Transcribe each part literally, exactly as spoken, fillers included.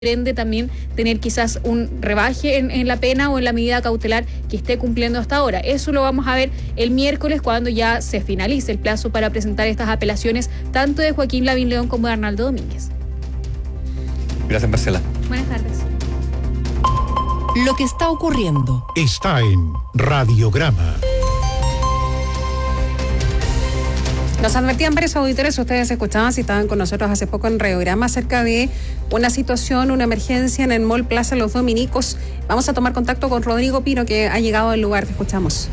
ende también tener quizás un rebaje en, en la pena o en la medida cautelar que esté cumpliendo hasta ahora. Eso lo vamos a ver el miércoles cuando ya se finalice el plazo para presentar estas apelaciones tanto de Joaquín Lavín León como de Arnaldo Domínguez. Gracias, Marcela. Buenas tardes. Lo que está ocurriendo está en Radiograma. Nos advertían varios auditores, ustedes escuchaban si estaban con nosotros hace poco en Radiograma acerca de una situación, una emergencia en el Mall Plaza Los Dominicos. Vamos a tomar contacto con Rodrigo Pino, que ha llegado al lugar. Te escuchamos.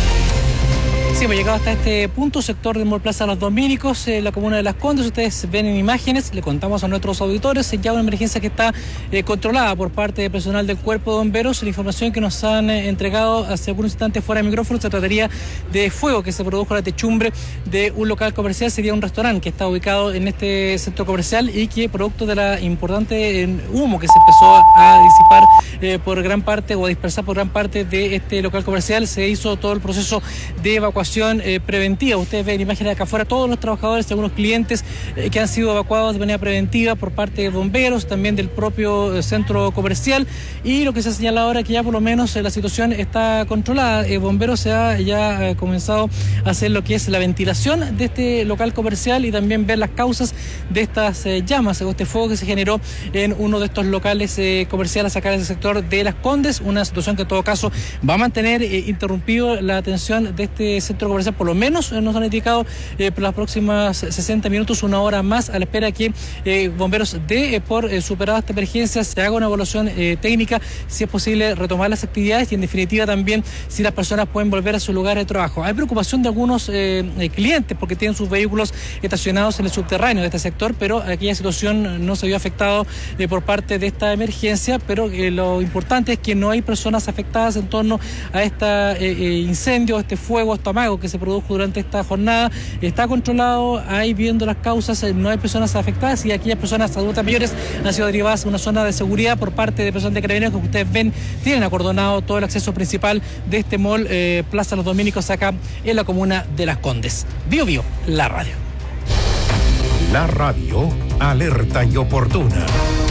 Sí, hemos llegado hasta este punto, sector del Mall Plaza Los Dominicos, en la comuna de Las Condes. Ustedes ven en imágenes, le contamos a nuestros auditores, ya una emergencia que está eh, controlada por parte del personal del Cuerpo de Bomberos. La información que nos han eh, entregado hace algunos instantes fuera de micrófono se trataría de fuego que se produjo en la techumbre de un local comercial. Sería un restaurante que está ubicado en este centro comercial y que, producto de la importante eh, humo que se empezó a, a disipar eh, por gran parte o a dispersar por gran parte de este local comercial, se hizo todo el proceso de evacuación Eh, preventiva. Ustedes ven imágenes de acá afuera, todos los trabajadores, algunos clientes eh, que han sido evacuados de manera preventiva por parte de bomberos, también del propio eh, centro comercial, y lo que se señala ahora es que ya por lo menos eh, la situación está controlada. Eh, bomberos se ha ya eh, comenzado a hacer lo que es la ventilación de este local comercial y también ver las causas de estas eh, llamas o este fuego que se generó en uno de estos locales eh, comerciales acá en el sector de Las Condes, una situación que en todo caso va a mantener eh, interrumpido la atención de este centro comercial, por lo menos eh, nos han indicado eh, por las próximas sesenta minutos, una hora más, a la espera que eh, bomberos dé eh, por eh, superada esta emergencia, se haga una evaluación eh, técnica, si es posible retomar las actividades y en definitiva también si las personas pueden volver a su lugar de trabajo. Hay preocupación de algunos eh, eh, clientes porque tienen sus vehículos estacionados en el subterráneo de este sector, pero aquella situación no se vio afectado eh, por parte de esta emergencia, pero eh, lo importante es que no hay personas afectadas en torno a este eh, eh, incendio, este fuego, este amago que se produjo durante esta jornada. Está controlado, ahí viendo las causas, no hay personas afectadas y aquellas personas adultas mayores han sido derivadas a una zona de seguridad por parte de personas de Carabineros que ustedes ven, tienen acordonado todo el acceso principal de este mall eh, Plaza Los Dominicos acá en la comuna de Las Condes. Bio Bio, la radio. La radio alerta y oportuna.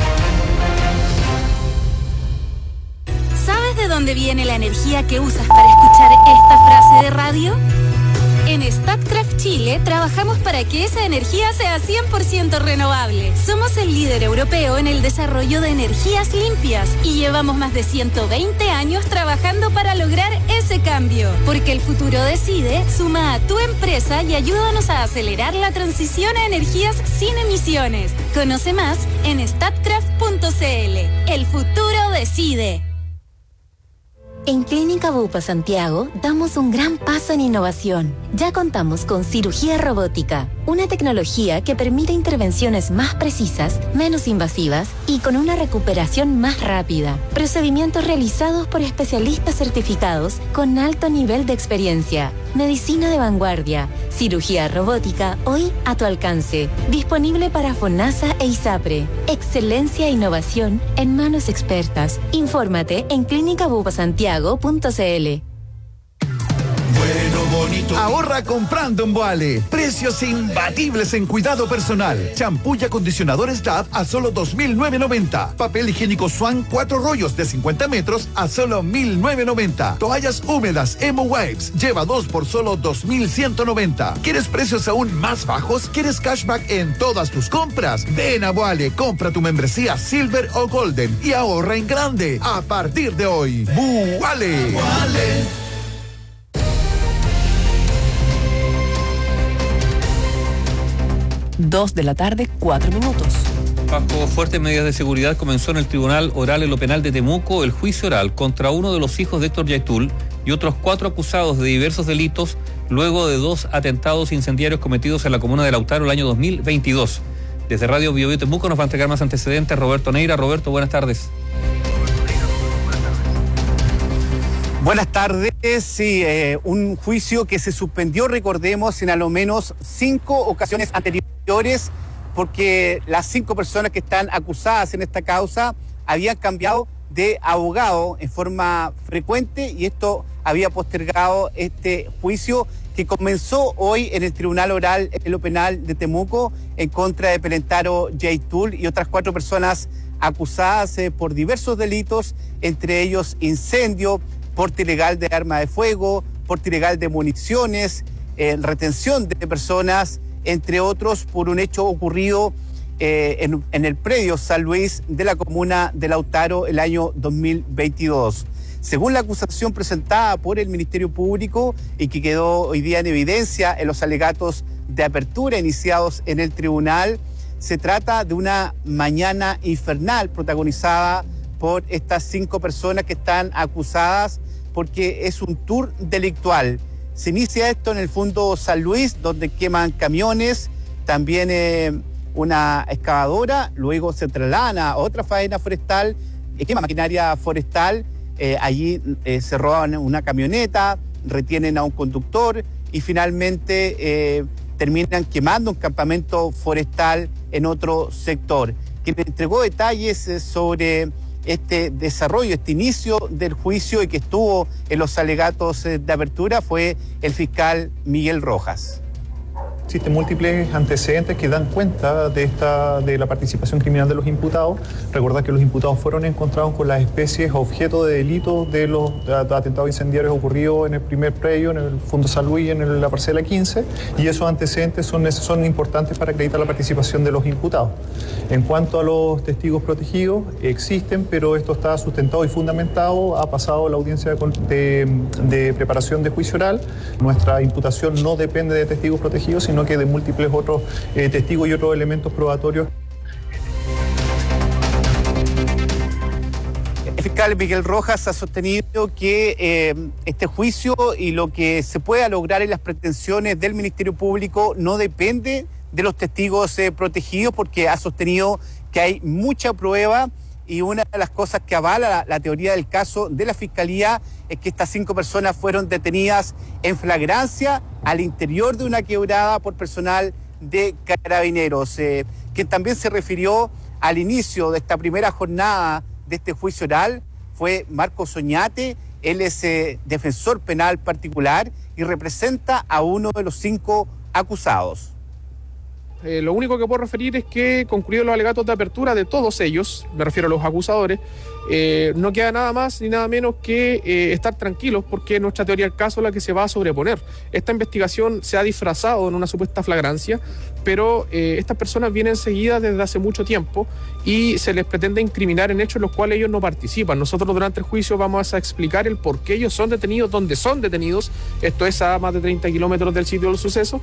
¿Sabes de dónde viene la energía que usas para escuchar esta frase de radio? En Statkraft Chile trabajamos para que esa energía sea cien por ciento renovable. Somos el líder europeo en el desarrollo de energías limpias y llevamos más de ciento veinte años trabajando para lograr ese cambio. Porque el futuro decide, suma a tu empresa y ayúdanos a acelerar la transición a energías sin emisiones. Conoce más en statkraft punto c l. El futuro decide. En Clínica Bupa Santiago damos un gran paso en innovación. Ya contamos con cirugía robótica, una tecnología que permite intervenciones más precisas, menos invasivas y con una recuperación más rápida. Procedimientos realizados por especialistas certificados con alto nivel de experiencia. Medicina de vanguardia, cirugía robótica hoy a tu alcance. Disponible para FONASA e ISAPRE. Excelencia e innovación en manos expertas. Infórmate en clínica bupa santiago punto c l. Bueno, bonito. Ahorra comprando en Boale. Precios imbatibles en cuidado personal. Champú y acondicionadores Dove a solo dos mil novecientos noventa. Papel higiénico Swan cuatro rollos de cincuenta metros a solo mil novecientos noventa. Toallas húmedas Emo Wipes lleva dos por solo dos mil ciento noventa. ¿Quieres precios aún más bajos? ¿Quieres cashback en todas tus compras? Ven a Boale, compra tu membresía Silver o Golden y ahorra en grande a partir de hoy. Boale. Boale. Dos de la tarde, cuatro minutos. Bajo fuertes medidas de seguridad comenzó en el Tribunal Oral en lo Penal de Temuco el juicio oral contra uno de los hijos de Héctor Yaitul y otros cuatro acusados de diversos delitos luego de dos atentados incendiarios cometidos en la comuna de Lautaro el año dos mil veintidós. Desde Radio Bio Bio Temuco nos va a entregar más antecedentes Roberto Neira. Roberto, buenas tardes. Buenas tardes. Sí, eh, un juicio que se suspendió, recordemos, en a lo menos cinco ocasiones anteriores, porque las cinco personas que están acusadas en esta causa habían cambiado de abogado en forma frecuente y esto había postergado este juicio que comenzó hoy en el Tribunal Oral en lo Penal de Temuco en contra de Pelentaro Yaitul y otras cuatro personas acusadas eh, por diversos delitos, entre ellos incendio, porte ilegal de arma de fuego, porte ilegal de municiones, eh, retención de personas, entre otros, por un hecho ocurrido eh, en, en el predio San Luis de la comuna de Lautaro el año dos mil veintidós. Según la acusación presentada por el Ministerio Público y que quedó hoy día en evidencia en los alegatos de apertura iniciados en el tribunal, se trata de una mañana infernal protagonizada por estas cinco personas que están acusadas porque es un tour delictual. Se inicia esto en el Fundo San Luis, donde queman camiones, también eh, una excavadora, luego se trasladan a otra faena forestal, eh, quema maquinaria forestal, eh, allí eh, se roban una camioneta, retienen a un conductor y finalmente eh, terminan quemando un campamento forestal en otro sector. Quien entregó detalles eh, sobre este desarrollo, este inicio del juicio y que estuvo en los alegatos eh, de apertura fue el fiscal Miguel Rojas. Existen múltiples antecedentes que dan cuenta de, esta, de la participación criminal de los imputados. Recordar que los imputados fueron encontrados con las especies objeto de delito de los atentados incendiarios ocurridos en el primer predio, en el Fundo San Luis, en la parcela quince, y esos antecedentes son, son importantes para acreditar la participación de los imputados. En cuanto a los testigos protegidos, existen, pero esto está sustentado y fundamentado. Ha pasado la audiencia de, de preparación de juicio oral. Nuestra imputación no depende de testigos protegidos, sino que de múltiples otros eh, testigos y otros elementos probatorios. El fiscal Miguel Rojas ha sostenido que eh, este juicio y lo que se pueda lograr en las pretensiones del Ministerio Público no depende de los testigos eh, protegidos, porque ha sostenido que hay mucha prueba y una de las cosas que avala la, la teoría del caso de la Fiscalía es que estas cinco personas fueron detenidas en flagrancia al interior de una quebrada por personal de Carabineros, eh, quien también se refirió al inicio de esta primera jornada de este juicio oral fue Marcos Oñate. Él es eh, defensor penal particular y representa a uno de los cinco acusados. Eh, lo único que puedo referir es que, concluidos los alegatos de apertura de todos ellos, me refiero a los acusadores, eh, no queda nada más ni nada menos que eh, estar tranquilos, porque nuestra teoría del caso es la que se va a sobreponer. Esta investigación se ha disfrazado en una supuesta flagrancia, pero eh, estas personas vienen seguidas desde hace mucho tiempo y se les pretende incriminar en hechos en los cuales ellos no participan. Nosotros durante el juicio vamos a explicar el por qué ellos son detenidos, dónde son detenidos, esto es a más de treinta kilómetros del sitio del suceso.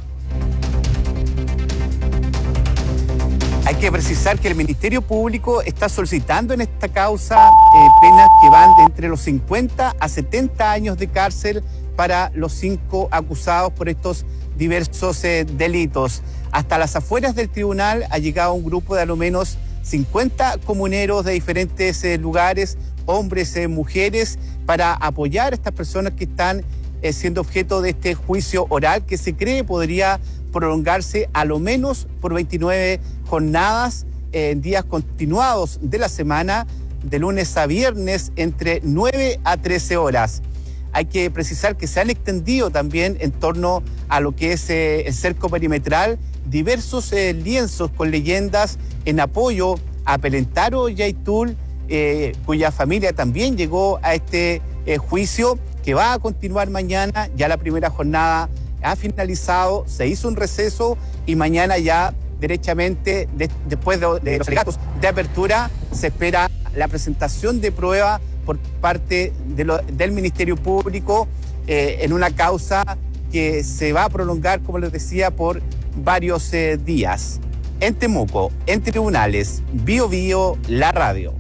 Hay que precisar que el Ministerio Público está solicitando en esta causa eh, penas que van de entre los cincuenta a setenta años de cárcel para los cinco acusados por estos diversos eh, delitos. Hasta las afueras del tribunal ha llegado un grupo de al menos cincuenta comuneros de diferentes eh, lugares, hombres, eh, mujeres, para apoyar a estas personas que están eh, siendo objeto de este juicio oral que se cree podría prolongarse a lo menos por veintinueve jornadas en eh, días continuados de la semana, de lunes a viernes, entre nueve a trece horas. Hay que precisar que se han extendido también en torno a lo que es eh, el cerco perimetral diversos eh, lienzos con leyendas en apoyo a Pelentaro Yaitul, eh, cuya familia también llegó a este eh, juicio que va a continuar mañana. Ya la primera jornada ha finalizado, se hizo un receso y mañana ya derechamente, de, después de, de los alegatos de apertura, se espera la presentación de prueba por parte de lo, del Ministerio Público eh, en una causa que se va a prolongar, como les decía, por varios eh, días. En Temuco, en tribunales, Bio Bio, la radio.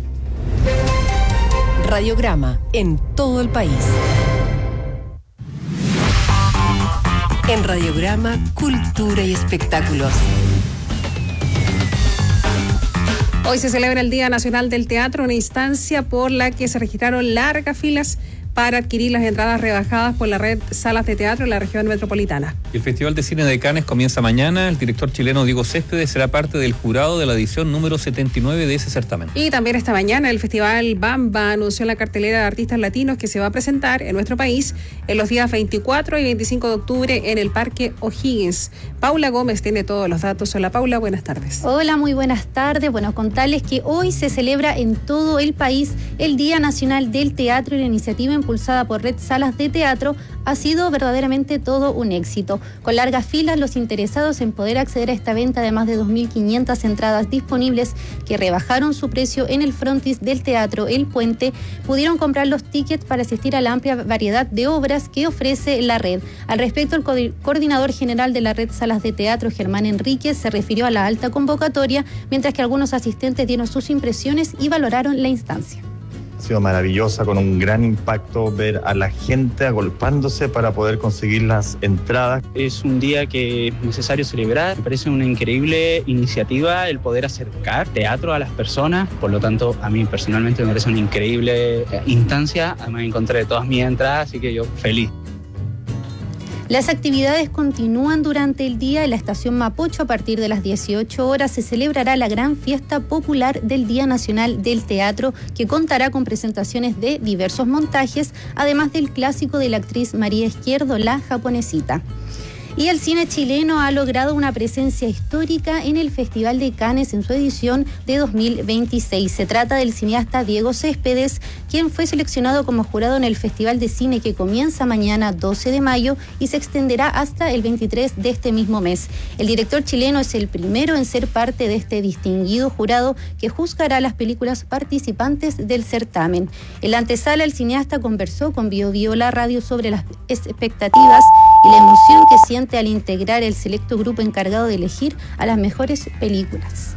Radiograma en todo el país. En Radiograma, cultura y espectáculos. Hoy se celebra el Día Nacional del Teatro, una instancia por la que se registraron largas filas para adquirir las entradas rebajadas por la red Salas de Teatro en la región metropolitana. El Festival de Cine de Cannes comienza mañana. El director chileno Diego Céspedes será parte del jurado de la edición número setenta y nueve de ese certamen. Y también esta mañana el Festival Bamba anunció la cartelera de artistas latinos que se va a presentar en nuestro país en los días veinticuatro y veinticinco de octubre en el Parque O'Higgins. Paula Gómez tiene todos los datos. Hola Paula, buenas tardes. Hola, muy buenas tardes. Bueno, contarles que hoy se celebra en todo el país el Día Nacional del Teatro y la iniciativa impulsada por Red Salas de Teatro ha sido verdaderamente todo un éxito. Con largas filas, los interesados en poder acceder a esta venta de más de dos mil quinientas entradas disponibles que rebajaron su precio en el frontis del Teatro El Puente, pudieron comprar los tickets para asistir a la amplia variedad de obras que ofrece la red. Al respecto, el co- coordinador general de la Red Salas de Teatro, Germán Enríquez, se refirió a la alta convocatoria, mientras que algunos asistentes dieron sus impresiones y valoraron la instancia. Ha sido maravillosa, con un gran impacto ver a la gente agolpándose para poder conseguir las entradas. Es un día que es necesario celebrar. Me parece una increíble iniciativa el poder acercar teatro a las personas. Por lo tanto, a mí personalmente me parece una increíble instancia. Además encontré todas mis entradas, así que yo feliz. Las actividades continúan durante el día. En la estación Mapocho, a partir de las dieciocho horas, se celebrará la gran fiesta popular del Día Nacional del Teatro, que contará con presentaciones de diversos montajes, además del clásico de la actriz María Izquierdo, La Japonesita. Y el cine chileno ha logrado una presencia histórica en el Festival de Cannes en su edición de dos mil veintiséis. Se trata del cineasta Diego Céspedes, quien fue seleccionado como jurado en el Festival de Cine que comienza mañana doce de mayo y se extenderá hasta el veintitrés de este mismo mes. El director chileno es el primero en ser parte de este distinguido jurado que juzgará las películas participantes del certamen. En la antesala, el cineasta conversó con Bio Bio La Radio sobre las expectativas y la emoción que siente al integrar el selecto grupo encargado de elegir a las mejores películas.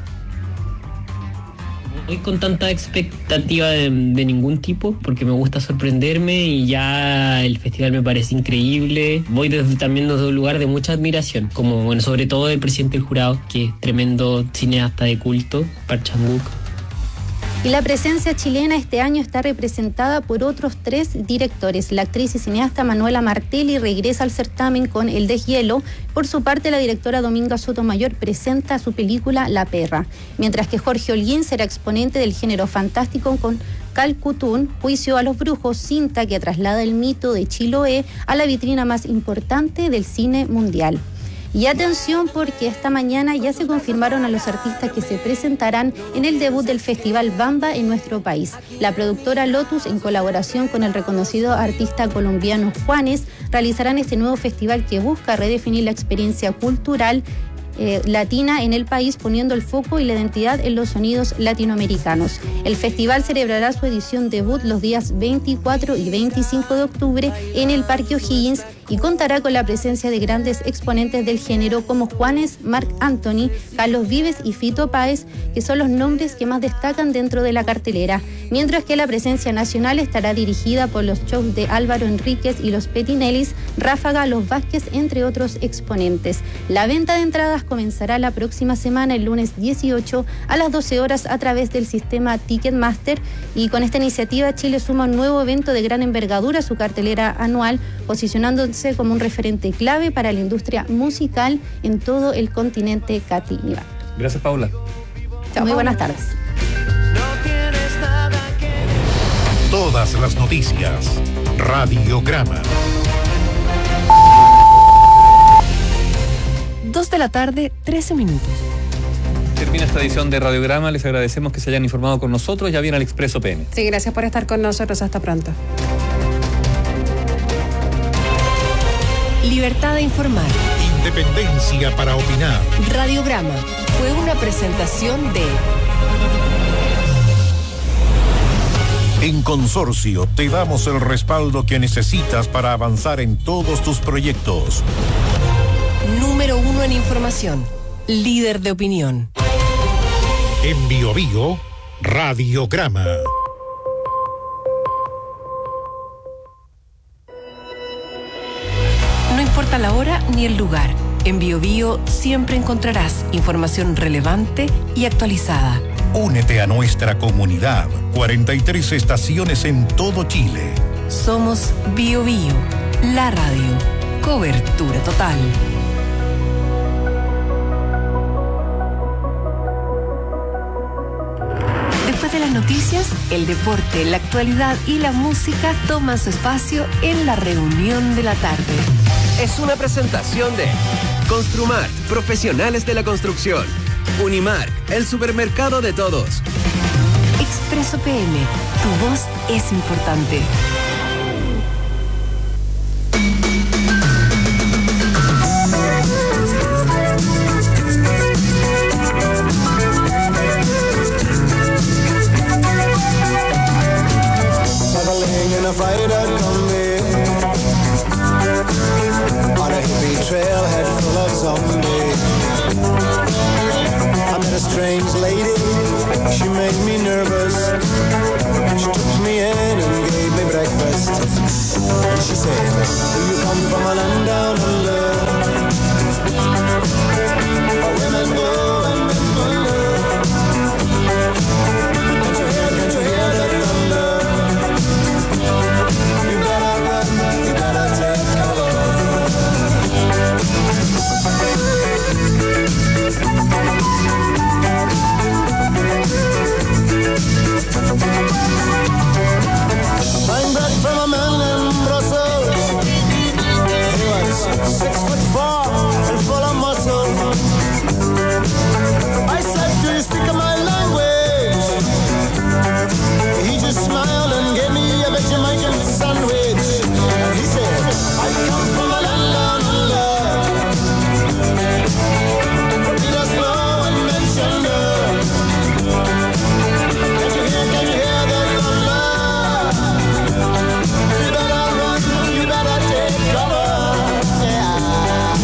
Voy con tanta expectativa de, de ningún tipo, porque me gusta sorprenderme y ya el festival me parece increíble. Voy desde, también desde un lugar de mucha admiración, como bueno, sobre todo el presidente del jurado, que es tremendo cineasta de culto, Park Chan-wook. Y la presencia chilena este año está representada por otros tres directores. La actriz y cineasta Manuela Martelli regresa al certamen con El Deshielo. Por su parte, la directora Dominga Sotomayor presenta su película La Perra, mientras que Jorge Holguín será exponente del género fantástico con Calcutún, Juicio a los Brujos, cinta que traslada el mito de Chiloé a la vitrina más importante del cine mundial. Y atención, porque esta mañana ya se confirmaron a los artistas que se presentarán en el debut del Festival Bamba en nuestro país. La productora Lotus, en colaboración con el reconocido artista colombiano Juanes, realizarán este nuevo festival que busca redefinir la experiencia cultural Eh, latina en el país, poniendo el foco y la identidad en los sonidos latinoamericanos. El festival celebrará su edición debut los días veinticuatro y veinticinco de octubre en el Parque O'Higgins y contará con la presencia de grandes exponentes del género como Juanes, Marc Anthony, Carlos Vives y Fito Páez, que son los nombres que más destacan dentro de la cartelera, mientras que la presencia nacional estará dirigida por los shows de Álvaro Enríquez y los Petinellis, Ráfaga, Los Vázquez, entre otros exponentes. La venta de entradas comenzará la próxima semana, el lunes dieciocho a las doce horas a través del sistema Ticketmaster, y con esta iniciativa Chile suma un nuevo evento de gran envergadura a su cartelera anual, posicionándose como un referente clave para la industria musical en todo el continente catínico. Gracias, Paula. Chao, muy buenas tardes. Todas las noticias. Radiograma. Dos de la tarde, trece minutos. Termina esta edición de Radiograma. Les agradecemos que se hayan informado con nosotros. Ya viene el Expreso P M. Sí, gracias por estar con nosotros. Hasta pronto. Libertad de informar. Independencia para opinar. Radiograma fue una presentación de... En Consorcio te damos el respaldo que necesitas para avanzar en todos tus proyectos. Número uno en información. Líder de opinión. En Bio Bio, Radiograma. No importa la hora ni el lugar. En Bio Bio siempre encontrarás información relevante y actualizada. Únete a nuestra comunidad. cuarenta y tres estaciones en todo Chile. Somos Bio Bio, la radio. Cobertura total. Después de las noticias, el deporte, la actualidad y la música toman su espacio en la reunión de la tarde. Es una presentación de Construmart, profesionales de la construcción. Unimark, el supermercado de todos. Expreso P M, tu voz es importante. A fighter coming on a hippie trailhead full of zombies. I met a strange lady, she made me nervous. She took me in and gave me breakfast. And she said, do you come from a land down under? Where women go and men wonder. Can't you hear, can't you hear that thunder? You better run, you better take cover. I'm back from a man in Brussels. He was six foot four and full of muscle. I said, do you speak my language? He just smiled and gave me a Vegemite sandwich. And he said, I come from a land down under. He does know and mention her. Can't you hear, can't you hear the thunder? You better run, you better take cover. Yeah.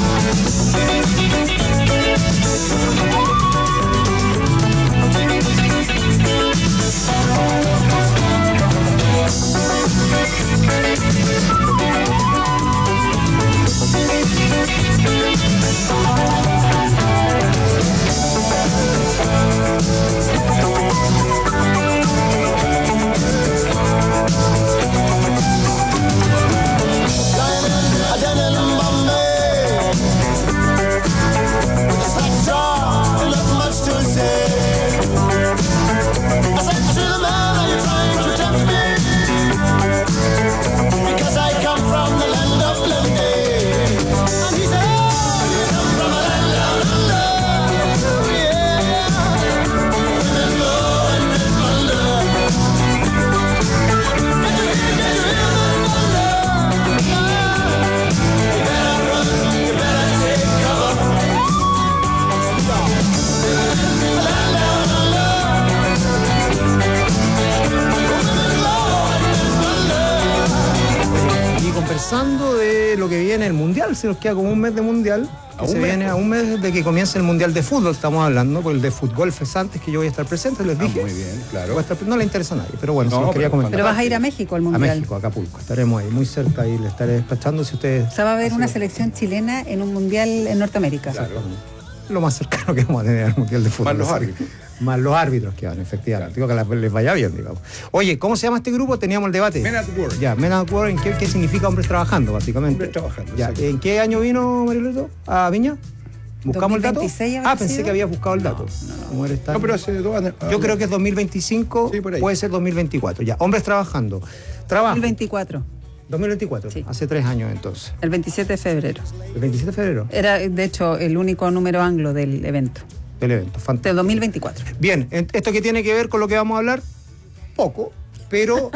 Conversando de lo que viene el Mundial, se nos queda como un mes de Mundial, que se viene a un mes de que comience el Mundial de Fútbol, estamos hablando, porque el de fútbol es antes, que yo voy a estar presente, les dije. Ah, muy bien, claro. Estar, no le interesa a nadie, pero bueno, no, se los quería comentar. Pero vas a ir a México al Mundial. A México, a Acapulco, estaremos ahí, muy cerca, y le estaré despachando si ustedes... O sea, va a haber una selección chilena en un Mundial en Norteamérica. Claro. Lo más cercano que vamos a tener al Mundial de Fútbol. Más los árbitros. Más los árbitros que van, efectivamente. Digo que les vaya bien, digamos. Oye, ¿cómo se llama este grupo? Teníamos el debate. Men at Work. Ya, Men at Work, ¿en qué, qué significa hombres trabajando, básicamente? Hombres trabajando. Ya, ¿en qué año vino, Marielito? ¿A Viña? ¿Buscamos el dato? Ah, pensé sido? que había buscado el dato. No, no, no. no pero hace dos años. Yo creo que es dos mil veinticinco, sí, puede ser dos mil veinticuatro. Ya, hombres trabajando. Trabajo. dos mil veinticuatro. dos mil veinticuatro, sí. Hace tres años entonces. El veintisiete de febrero. ¿El veintisiete de febrero? Era, de hecho, el único número anglo del evento. Del evento, fantástico. Del dos mil veinticuatro. Bien, ¿esto qué tiene que ver con lo que vamos a hablar? Poco, pero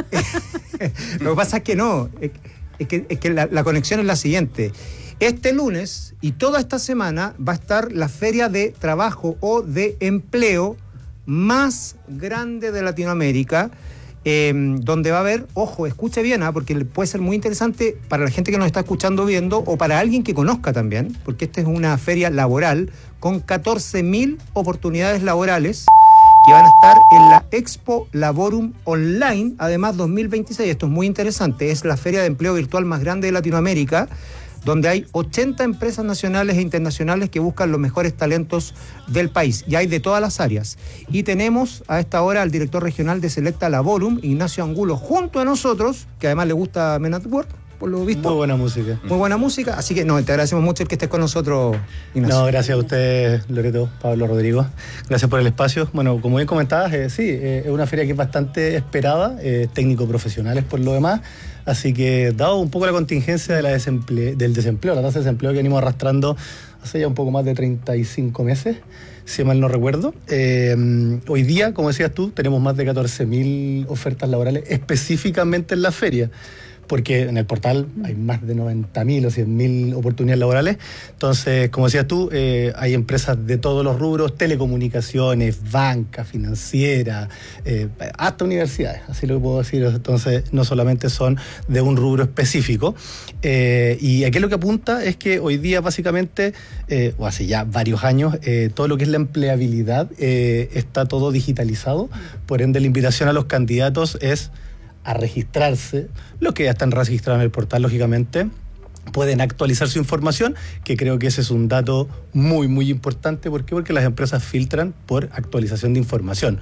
lo que pasa es que no, es, es que, es que la, la conexión es la siguiente. Este lunes y toda esta semana va a estar la feria de trabajo o de empleo más grande de Latinoamérica, eh, donde va a haber, ojo, escuche bien, ¿eh? porque puede ser muy interesante para la gente que nos está escuchando viendo o para alguien que conozca también, porque esta es una feria laboral con catorce mil oportunidades laborales que van a estar en la Expo Laborum Online, además dos mil veintiséis. Esto es muy interesante, es la feria de empleo virtual más grande de Latinoamérica. donde hay ochenta empresas nacionales e internacionales que buscan los mejores talentos del país, y hay de todas las áreas. Y tenemos a esta hora al director regional de Selecta Laborum, Ignacio Angulo, junto a nosotros, que además le gusta Men at Work, por lo visto. Muy buena música. Muy buena música, así que no, te agradecemos mucho el que estés con nosotros, Ignacio. No, gracias a ustedes, Loreto, Pablo, Rodrigo. Gracias por el espacio. Bueno, como bien comentabas, eh, sí, eh, es una feria que es bastante esperada, eh, técnico-profesionales por lo demás. Así que, dado un poco la contingencia de la desemple- del desempleo, la tasa de desempleo que venimos arrastrando hace ya un poco más de treinta y cinco meses, si mal no recuerdo, eh, hoy día, como decías tú, tenemos más de catorce mil ofertas laborales específicamente en la feria, porque en el portal hay más de noventa mil o cien mil oportunidades laborales. Entonces, como decías tú, eh, hay empresas de todos los rubros, telecomunicaciones, banca, financiera, eh, hasta universidades, así lo puedo decir. Entonces, no solamente son de un rubro específico. Eh, y aquí lo que apunta es que hoy día, básicamente, eh, o hace ya varios años, eh, todo lo que es la empleabilidad eh, está todo digitalizado. Por ende, la invitación a los candidatos es a registrarse. Los que ya están registrados en el portal, lógicamente, pueden actualizar su información, que creo que ese es un dato muy, muy importante. ¿Por qué? Porque las empresas filtran por actualización de información.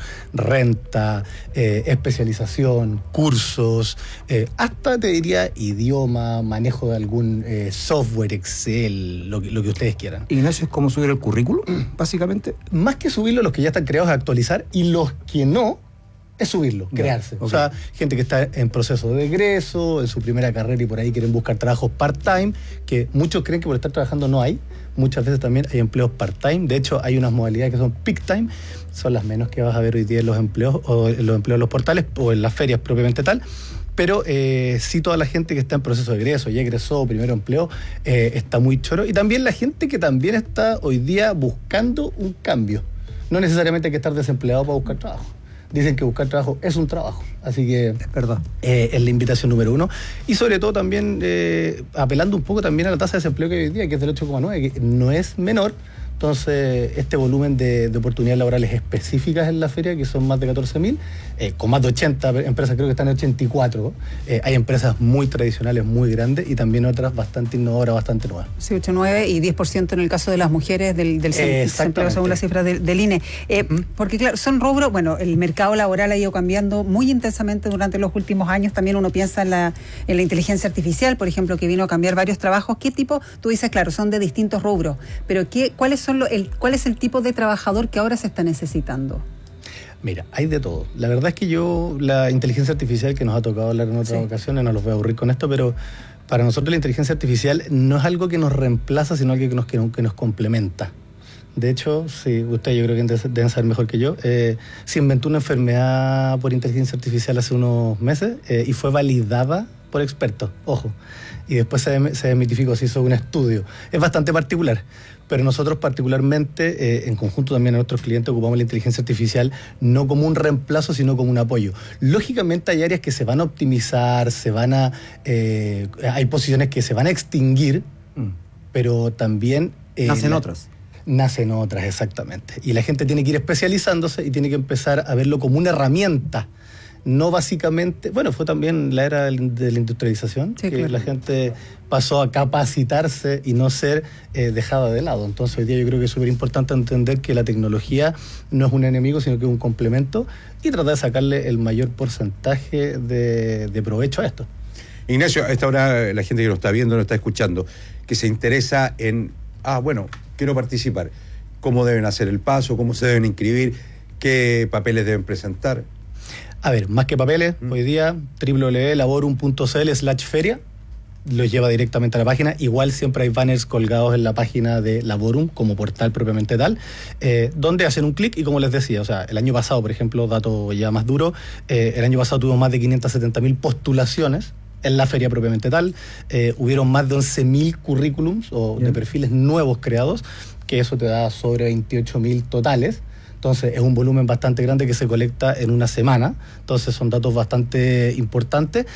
Renta, eh, especialización, cursos, eh, hasta te diría idioma, manejo de algún eh, software, Excel, lo que, lo que ustedes quieran. Ignacio, ¿es como subir el currículum, básicamente? Más que subirlo, los que ya están creados es actualizar, y los que no, es subirlo, crearse. Okay. O sea, gente que está en proceso de egreso, en su primera carrera y por ahí quieren buscar trabajos part-time, que muchos creen que por estar trabajando no hay. Muchas veces también hay empleos part-time. De hecho, hay unas modalidades que son peak-time, son las menos que vas a ver hoy día en los empleos, o en los empleos de los portales, o en las ferias propiamente tal. Pero eh, sí, toda la gente que está en proceso de egreso, ya egresó, primero empleo, eh, está muy choro. Y también la gente que también está hoy día buscando un cambio. No necesariamente hay que estar desempleado para buscar trabajo. Dicen que buscar trabajo es un trabajo, así que es verdad. Eh, es la invitación número uno. Y sobre todo también eh, apelando un poco también a la tasa de desempleo que hay hoy día, que es del ocho coma nueve, que no es menor. Entonces, este volumen de, de oportunidades laborales específicas en la feria, que son más de catorce mil, eh, con más de ochenta empresas, creo que están en ochenta y cuatro. Eh, hay empresas muy tradicionales, muy grandes, y también otras bastante innovadoras, bastante nuevas. Sí, ocho, nueve y diez por ciento en el caso de las mujeres del, del desempleo, según las cifras del, del I N E. Eh, ¿Mm? Porque, claro, son rubros, bueno, el mercado laboral ha ido cambiando muy intensamente durante los últimos años. También uno piensa en la, en la inteligencia artificial, por ejemplo, que vino a cambiar varios trabajos. ¿Qué tipo? Tú dices, claro, son de distintos rubros, pero ¿qué, cuáles son lo, el, ¿cuál es el tipo de trabajador que ahora se está necesitando? Mira, hay de todo. La verdad es que yo, la inteligencia artificial, que nos ha tocado hablar en otras sí. ocasiones, no los voy a aburrir con esto, pero para nosotros la inteligencia artificial no es algo que nos reemplaza, sino algo que nos, que nos, que nos complementa. De hecho, sí, ustedes yo creo que deben saber mejor que yo, eh, se inventó una enfermedad por inteligencia artificial hace unos meses eh, y fue validada por expertos, ojo, y después se, se desmitificó, se hizo un estudio. Es bastante particular, pero nosotros particularmente, eh, en conjunto también a nuestros clientes, ocupamos la inteligencia artificial no como un reemplazo, sino como un apoyo. Lógicamente hay áreas que se van a optimizar, se van a, eh, hay posiciones que se van a extinguir, mm. pero también... Eh, Nacen la, otras. Nacen otras, exactamente. Y la gente tiene que ir especializándose y tiene que empezar a verlo como una herramienta. No básicamente, bueno, fue también la era de la industrialización, sí, que claro. la gente pasó a capacitarse y no ser eh, dejada de lado. Entonces hoy día yo creo que es súper importante entender que la tecnología no es un enemigo, sino que es un complemento, y tratar de sacarle el mayor porcentaje de, de provecho a esto. Ignacio, a esta hora la gente que nos está viendo, nos está escuchando, que se interesa en, ah, bueno, quiero participar, cómo deben hacer el paso, cómo se deben inscribir, qué papeles deben presentar. A ver, más que papeles, mm. hoy día doble u doble u doble u punto laborum punto c l slash feria los lleva directamente a la página. Igual siempre hay banners colgados en la página de Laborum como portal propiamente tal, eh, donde hacen un clic y, como les decía, o sea, el año pasado, por ejemplo, dato ya más duro, eh, el año pasado tuvimos más de quinientas setenta mil postulaciones en la feria propiamente tal, eh, hubieron más de once mil currículums o Bien. de perfiles nuevos creados, que eso te da sobre veintiocho mil totales. Entonces es un volumen bastante grande que se colecta en una semana. Entonces son datos bastante importantes,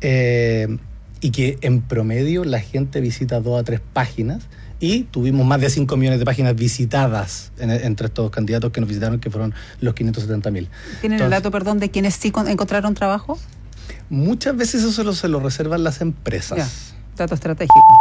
eh, y que en promedio la gente visita dos a tres páginas, y tuvimos más de cinco millones de páginas visitadas en, entre estos candidatos que nos visitaron, que fueron los quinientos setenta mil. ¿Tienen Entonces, el dato, perdón, de quienes sí con, encontraron trabajo? Muchas veces eso se lo, se lo reservan las empresas. Ya. Dato estratégico.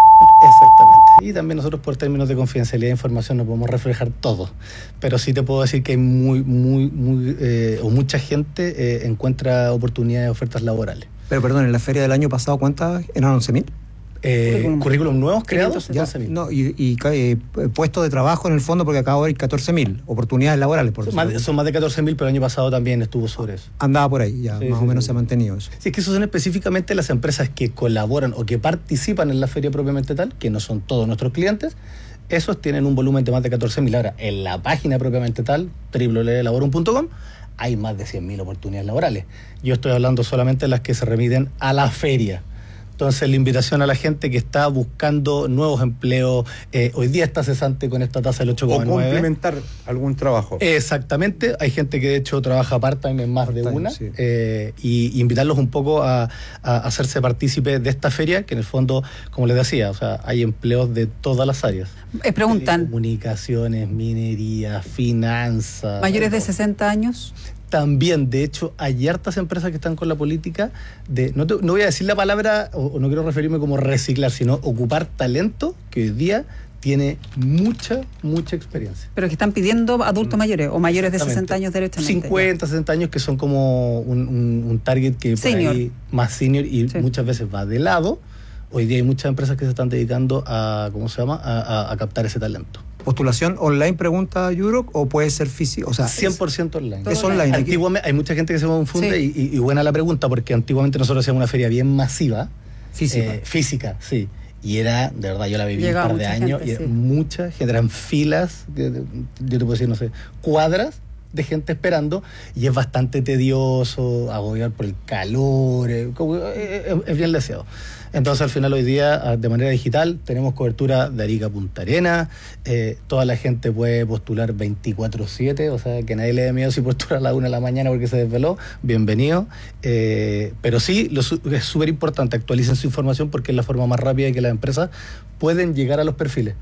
Exactamente. Y también nosotros por términos de confidencialidad de información no podemos reflejar todo. Pero sí te puedo decir que hay muy, muy, muy, eh, o mucha gente eh, encuentra oportunidades de ofertas laborales. Pero perdón, en la feria del año pasado, ¿cuántas? ¿Eran once mil? Eh, currículum. currículum nuevos creados, ya, no, y, y eh, puestos de trabajo en el fondo, porque acá ahora hay catorce mil oportunidades laborales. Por son, más de, son más de catorce mil, pero el año pasado también estuvo sobre eso. Andaba por ahí, ya sí, más sí, o menos sí. se ha mantenido eso. Sí, es que esos son específicamente las empresas que colaboran o que participan en la feria propiamente tal, que no son todos nuestros clientes. Esos tienen un volumen de más de catorce mil. Ahora, en la página propiamente tal, doble u doble u doble u punto laborum punto com, hay más de cien mil oportunidades laborales. Yo estoy hablando solamente de las que se remiten a la feria. Entonces, la invitación a la gente que está buscando nuevos empleos, eh, hoy día está cesante con esta tasa del ocho coma nueve. O complementar algún trabajo. Exactamente. Hay gente que de hecho trabaja part-time en más de una. Sí. Eh, y invitarlos un poco a, a hacerse partícipes de esta feria, que en el fondo, como les decía, o sea, hay empleos de todas las áreas. Eh, preguntan. Comunicaciones, minería, finanzas. ¿Mayores de sesenta años? También, de hecho, hay hartas empresas que están con la política de, no, te, no voy a decir la palabra, o, o no quiero referirme como reciclar, sino ocupar talento que hoy día tiene mucha, mucha experiencia. ¿Pero que están pidiendo adultos mayores o mayores de sesenta años derechamente? cincuenta, sesenta años, que son como un, un, un target que por ahí más senior y sí. muchas veces va de lado. Hoy día hay muchas empresas que se están dedicando a, ¿cómo se llama?, a, a, a captar ese talento. ¿Postulación online, pregunta Yurok, o puede ser físico? O sea, cien por ciento online. Es online. Antiguamente, hay mucha gente que se confunde sí. y, y buena la pregunta, porque antiguamente nosotros hacíamos una feria bien masiva. Física. Eh, física, sí. Y era, de verdad, yo la viví Llegaba un par de años, gente, y sí. mucha gente, eran filas, de, de, yo te puedo decir, no sé, cuadras de gente esperando, y es bastante tedioso, agobiar por el calor, eh, como, eh, es, es bien deseado. Entonces, al final, hoy día, de manera digital, tenemos cobertura de Arica a Punta Arenas, eh, toda la gente puede postular veinticuatro siete, o sea, que nadie le dé miedo si postula a la una de la mañana porque se desveló, bienvenido. Eh, pero sí, lo, es súper importante, actualicen su información porque es la forma más rápida de que las empresas pueden llegar a los perfiles.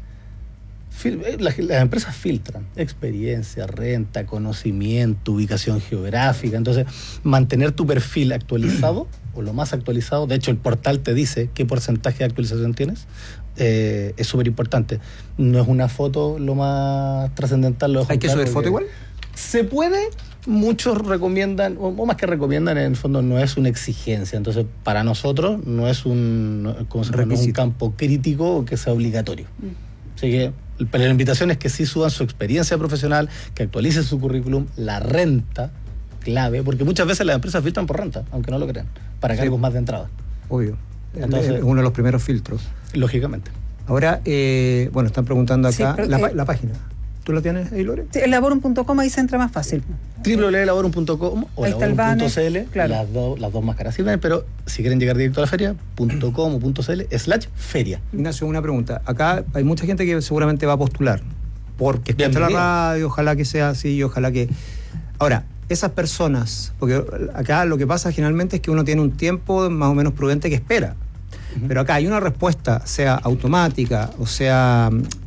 Las, las empresas filtran experiencia, renta, conocimiento, ubicación geográfica. Entonces, mantener tu perfil actualizado o lo más actualizado, de hecho el portal te dice qué porcentaje de actualización tienes, eh, es súper importante. No es una foto lo más trascendental. Lo ¿Hay que subir foto igual? Se puede, muchos recomiendan, o, o más que recomiendan, en el fondo no es una exigencia. Entonces, para nosotros no es un, no, ¿cómo se llama? No es un campo crítico o que sea obligatorio. Mm. Así que la invitación es que sí suban su experiencia profesional, que actualicen su currículum, la renta, clave, porque muchas veces las empresas filtran por renta, aunque no lo crean, para cargos sí. más de entrada. Obvio. Entonces, es uno de los primeros filtros. Lógicamente. Ahora, eh, bueno, están preguntando acá sí, la, eh, la página. ¿Tú la tienes ahí, Lore? Sí, el laborum punto com ahí se entra más fácil. doble u doble u doble u punto laborum punto com o laborum punto c l, claro. las, do, las dos más caras sirven, pero si quieren llegar directo a la feria, .com o .cl slash feria. Ignacio, una pregunta. Acá hay mucha gente que seguramente va a postular porque escucha la radio, ojalá que sea así, ojalá que... Ahora, esas personas, porque acá lo que pasa generalmente es que uno tiene un tiempo más o menos prudente que espera, uh-huh. pero acá hay una respuesta, sea automática, o sea,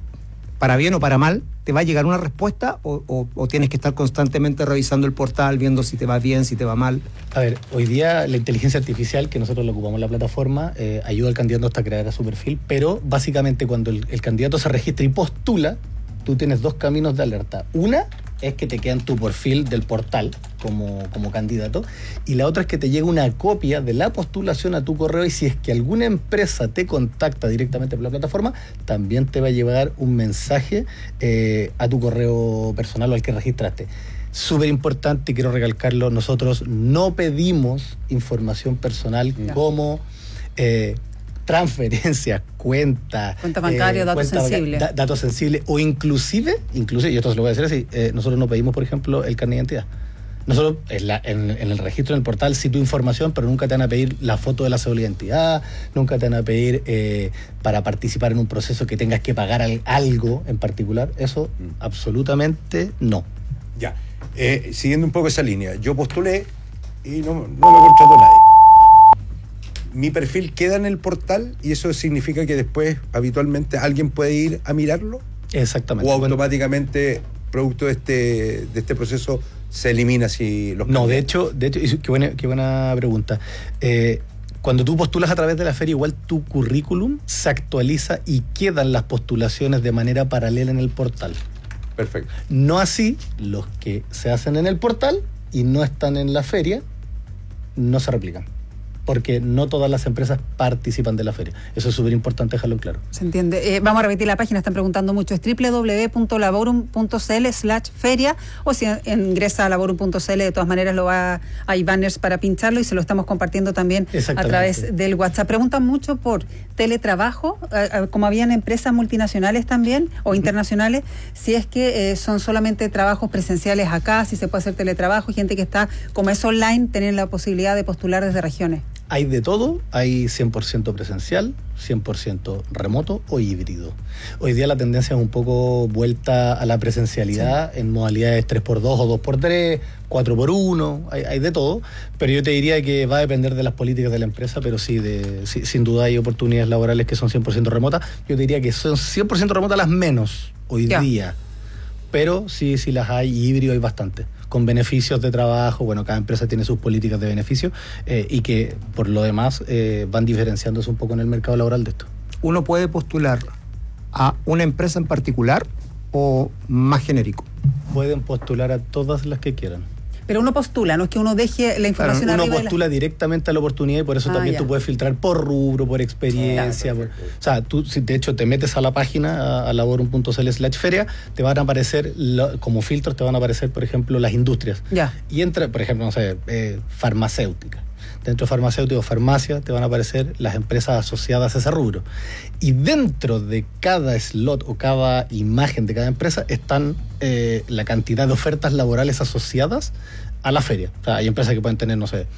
para bien o para mal, ¿te va a llegar una respuesta o, o, o tienes que estar constantemente revisando el portal, viendo si te va bien, si te va mal? A ver, hoy día la inteligencia artificial, que nosotros lo ocupamos en la plataforma, eh, ayuda al candidato hasta a crear a su perfil, pero básicamente cuando el, el candidato se registra y postula, tú tienes dos caminos de alerta. Una es que te queda en tu perfil del portal como, como candidato, y la otra es que te llega una copia de la postulación a tu correo, y si es que alguna empresa te contacta directamente por la plataforma, también te va a llevar un mensaje eh, a tu correo personal o al que registraste. Súper importante, y quiero recalcarlo, nosotros no pedimos información personal no. como... Eh, transferencias, cuentas, cuenta bancaria, eh, datos cuenta, sensibles. Da, datos sensibles, o inclusive, inclusive, y esto se lo voy a decir así, eh, nosotros no pedimos, por ejemplo, el carnet de identidad. Nosotros, en, la, en, en el registro en el portal, sí tu información, pero nunca te van a pedir la foto de la cédula de identidad, nunca te van a pedir eh, para participar en un proceso que tengas que pagar al, algo en particular. Eso, mm. absolutamente no. Ya, eh, siguiendo un poco esa línea, yo postulé y no, no me contrató nadie. Mi perfil queda en el portal y eso significa que después habitualmente alguien puede ir a mirarlo. Exactamente. O automáticamente, producto de este, de este proceso, se elimina si los No, de hecho, de hecho, qué buena, qué buena pregunta. Eh, Cuando tú postulas a través de la feria, igual tu currículum se actualiza y quedan las postulaciones de manera paralela en el portal. Perfecto. No así los que se hacen en el portal y no están en la feria, no se replican. Porque no todas las empresas participan de la feria. Eso es súper importante dejarlo claro. Se entiende. Eh, vamos a repetir la página, están preguntando mucho. Es doble u doble u doble u punto laborum punto c l slash feria, o si ingresa a laborum punto c l, de todas maneras lo va, hay banners para pincharlo y se lo estamos compartiendo también a través del WhatsApp. Preguntan mucho por teletrabajo, eh, como habían empresas multinacionales también o internacionales, si es que eh, son solamente trabajos presenciales acá, si se puede hacer teletrabajo, gente que está, como es online, tener la posibilidad de postular desde regiones. Hay de todo, hay cien por ciento presencial, cien por ciento remoto o híbrido. Hoy día la tendencia es un poco vuelta a la presencialidad, sí, en modalidades tres por dos o dos por tres, cuatro por uno, hay, hay de todo, pero yo te diría que va a depender de las políticas de la empresa, pero sí, de, sí sin duda hay oportunidades laborales que son cien por ciento remotas. Yo te diría que son cien por ciento remotas las menos hoy ya. día, pero sí, sí las hay, híbrido hay bastante, con beneficios de trabajo. Bueno, cada empresa tiene sus políticas de beneficio eh, y que por lo demás eh, van diferenciándose un poco en el mercado laboral de esto. ¿Uno puede postular a una empresa en particular o más genérico? Pueden postular a todas las que quieran. Pero uno postula, no es que uno deje la información claro, uno arriba postula de la... directamente a la oportunidad y por eso ah, también ya. tú puedes filtrar por rubro, por experiencia. Claro, por, o sea, tú si de hecho te metes a la página, a, a laborum punto c l slash feria, te van a aparecer, lo, como filtros te van a aparecer, por ejemplo, las industrias. Ya. Y entra, por ejemplo, no sé, eh, farmacéutica. Dentro de farmacéutico o farmacia te van a aparecer las empresas asociadas a ese rubro. Y dentro de cada slot o cada imagen de cada empresa están eh, la cantidad de ofertas laborales asociadas a la feria. O sea, hay empresas que pueden tener, no sé,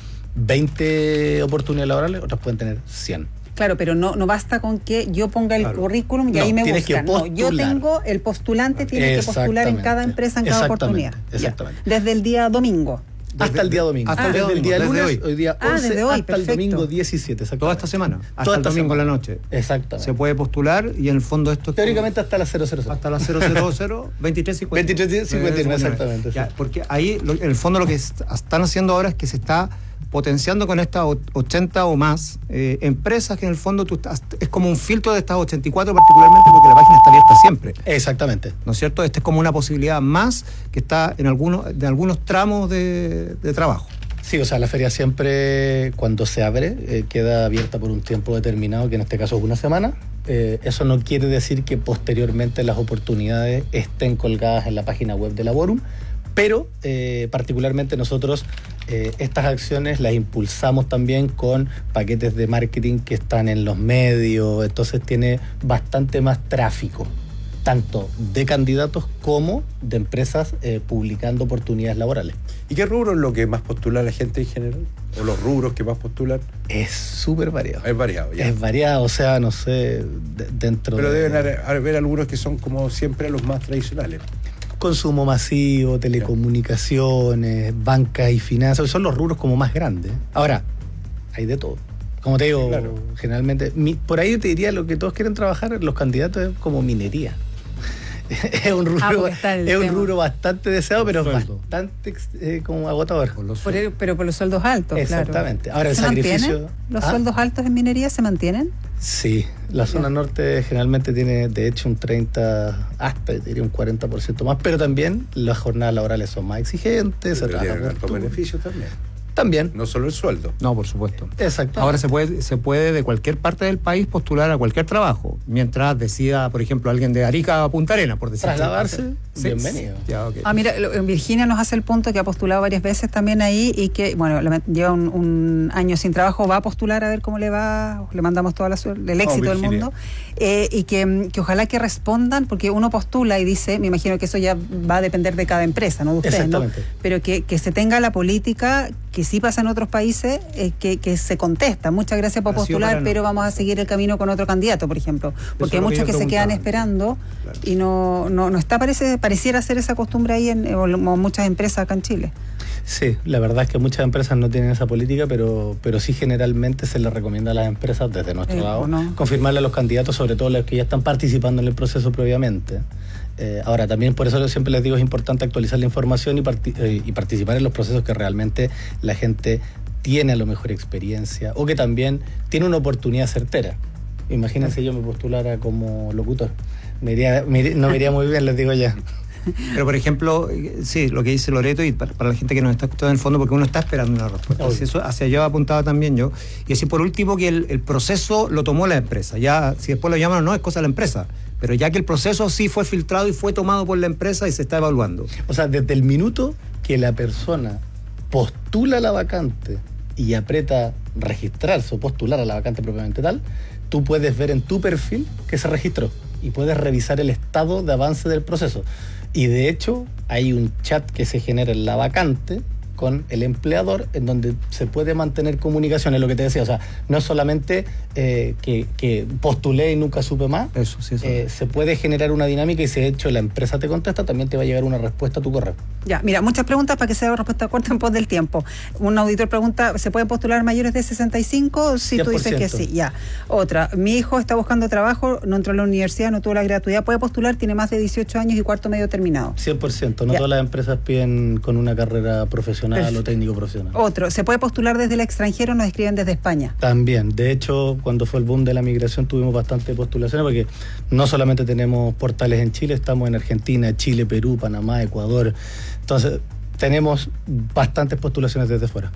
veinte oportunidades laborales, otras pueden tener cien. Claro, pero no, no basta con que yo ponga el claro. currículum y no, ahí me buscan. No, yo tengo, el postulante tiene que postular en cada empresa, en cada oportunidad. Exactamente. Ya. Desde el día domingo. Desde, hasta el día domingo. Hasta ah, desde el día lunes, hoy. hoy día once, ah, desde hoy, hasta perfecto. El domingo diecisiete. Toda esta semana. Hasta Toda el domingo en la noche. Exactamente. Se puede postular y en el fondo esto... Teóricamente hasta las cero cero cero. Hasta las cero cero cero, veintitrés cincuenta. veintitrés cincuenta y nueve, exactamente. Ya, porque ahí, lo, en el fondo, lo que están haciendo ahora es que se está potenciando con estas ochenta o más eh, empresas que en el fondo tú estás, es como un filtro de estas ochenta y cuatro particularmente porque la página está abierta siempre. Exactamente. ¿No es cierto? Esta es como una posibilidad más que está en algunos, de algunos tramos de, de trabajo. Sí, o sea, la feria siempre, cuando se abre, eh, queda abierta por un tiempo determinado, que en este caso es una semana. Eh, eso no quiere decir que posteriormente las oportunidades estén colgadas en la página web de Laborum, pero eh, particularmente nosotros eh, estas acciones las impulsamos también con paquetes de marketing que están en los medios, entonces tiene bastante más tráfico, tanto de candidatos como de empresas eh, publicando oportunidades laborales. ¿Y qué rubro es lo que más postula la gente en general? ¿O los rubros que más postulan? Es súper variado. Es variado, ya. Es variado, o sea, no sé, de, dentro Pero de... deben haber, haber algunos que son como siempre los más tradicionales. Consumo masivo, telecomunicaciones, banca y finanzas, son los rubros como más grandes. Ahora, hay de todo. Como te digo, claro. generalmente, mi, por ahí te diría lo que todos quieren trabajar, los candidatos, es como minería. es un rubro, ah, es un rubro bastante deseado, pero bastante eh, como agotador. Por por el, pero por los sueldos altos, exactamente. Claro. Ahora el ¿Se sacrificio. Mantienen? ¿Los ¿Ah? sueldos altos en minería se mantienen? Sí, la zona norte generalmente tiene de hecho un treinta, hasta diría un cuarenta por ciento más, pero también las jornadas laborales son más exigentes. Pero tienen altos beneficios también. También. No solo el sueldo. No, por supuesto. Exacto. Ahora se puede, se puede de cualquier parte del país postular a cualquier trabajo, mientras decida, por ejemplo, alguien de Arica a Punta Arenas, por decir. Trasladarse, sí. bienvenido. Ya, okay. Ah, mira, Virginia nos hace el punto que ha postulado varias veces también ahí y que, bueno, lleva un, un año sin trabajo, va a postular a ver cómo le va, le mandamos toda la suerte, el éxito oh, del mundo, eh, y que, que ojalá que respondan, porque uno postula y dice, me imagino que eso ya va a depender de cada empresa, no de ustedes, exactamente. ¿no? Pero que, que se tenga la política, que sí pasa en otros países, eh, que, que se contesta. Muchas gracias por postular, pero vamos a seguir el camino con otro candidato, por ejemplo, porque hay muchos que, que se quedan esperando claro. y no, no, no está, parece, pareciera ser esa costumbre ahí en, en muchas empresas acá en Chile. Sí, la verdad es que muchas empresas no tienen esa política, pero, pero sí generalmente se les recomienda a las empresas desde nuestro eh, lado no. confirmarle a los candidatos, sobre todo los que ya están participando en el proceso previamente. Eh, ahora, también por eso siempre les digo es importante actualizar la información y, parti- eh, y participar en los procesos que realmente la gente tiene a lo mejor experiencia o que también tiene una oportunidad certera. Imagínense yo me postulara como locutor. Me iría, me iría, no me iría muy bien, les digo ya. Pero, por ejemplo, sí, lo que dice Loreto, y para, para la gente que nos está escuchando en el fondo, porque uno está esperando una respuesta. Así, eso, hacia allá apuntaba también yo. Y así, por último, que el, el proceso lo tomó la empresa. Ya, si después lo llaman o no, es cosa de la empresa. Pero ya que el proceso sí fue filtrado y fue tomado por la empresa y se está evaluando. O sea, desde el minuto que la persona postula la vacante y aprieta registrarse o postular a la vacante propiamente tal, tú puedes ver en tu perfil que se registró y puedes revisar el estado de avance del proceso. Y de hecho, hay un chat que se genera en la vacante con el empleador en donde se puede mantener comunicación, es lo que te decía, o sea, no solamente eh, que, que postulé y nunca supe más, eso, sí, eso. Eh, se puede generar una dinámica y si de hecho la empresa te contesta, también te va a llegar una respuesta a tu correo. Ya, mira, muchas preguntas para que sea respuesta corta en pos del tiempo. Un auditor pregunta, ¿se pueden postular mayores de sesenta y cinco? Si tú dices que sí, ya. Otra, mi hijo está buscando trabajo, no entró a la universidad, no tuvo la gratuidad, ¿puede postular? Tiene más de dieciocho años y cuarto medio terminado. cien por ciento, no ya. Todas las empresas piden con una carrera profesional Perfecto. O técnico profesional. Otro, ¿se puede postular desde el extranjero o nos escriben desde España? También, de hecho, cuando fue el boom de la migración tuvimos bastante postulaciones porque no solamente tenemos portales en Chile, estamos en Argentina, Chile, Perú, Panamá, Ecuador, entonces tenemos bastantes postulaciones desde fuera.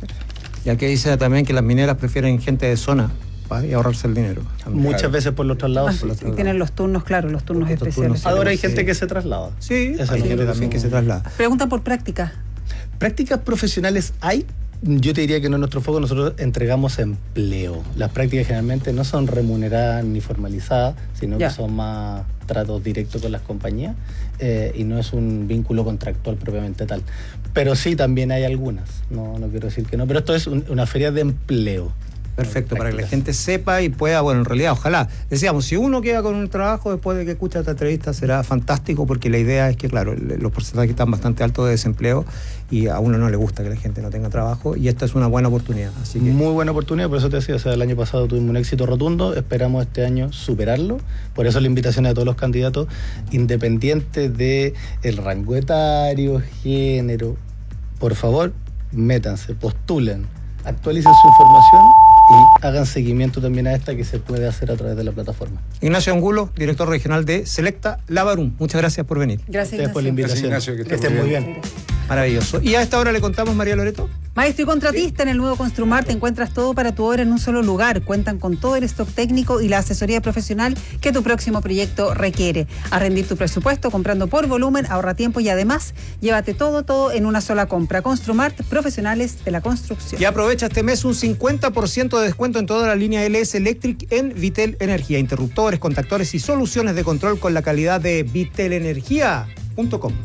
Y aquí dice también que las mineras prefieren gente de zona y ahorrarse el dinero. También. Muchas veces por los traslados. Ah, por los y traslados. tienen los turnos, claro, los turnos Estos especiales. Turnos, ahora hay gente sí. que se traslada. Sí, Esa hay es gente también que se traslada. Preguntan por práctica. Prácticas profesionales hay. Yo te diría que no es nuestro foco, nosotros entregamos empleo. Las prácticas generalmente no son remuneradas ni formalizadas, sino ya. que son más tratos directos con las compañías eh, y no es un vínculo contractual propiamente tal. Pero sí, también hay algunas, no, no quiero decir que no, pero esto es un, una feria de empleo. Perfecto, para que la gente sepa y pueda, bueno, en realidad, ojalá. Decíamos, si uno queda con un trabajo después de que escucha esta entrevista, será fantástico, porque la idea es que, claro, los porcentajes están bastante altos de desempleo y a uno no le gusta que la gente no tenga trabajo y esta es una buena oportunidad. Así que... Muy buena oportunidad, por eso te decía, o sea, el año pasado tuvimos un éxito rotundo, esperamos este año superarlo, por eso la invitación a todos los candidatos, independientes de el rango etario, género, por favor, métanse, postulen, actualicen su información y hagan seguimiento también a esta que se puede hacer a través de la plataforma. Ignacio Angulo, director regional de Selecta Lavarum. Muchas gracias por venir. Gracias, Gracias por la invitación. Gracias, Ignacio, que, que estén muy bien. bien. Maravilloso. Y a esta hora le contamos, María Loreto. Maestro y contratista, en el nuevo Construmar te encuentras todo para tu obra en un solo lugar. Cuentan con todo el stock técnico y la asesoría profesional que tu próximo proyecto requiere. A rendir tu presupuesto comprando por volumen, ahorra tiempo y además llévate todo, todo en una sola compra. Construmart, profesionales de la construcción. Y aprovecha este mes un cincuenta por ciento de descuento en toda la línea L S Electric en Vitel Energía. Interruptores, contactores y soluciones de control con la calidad de vitel energía punto com.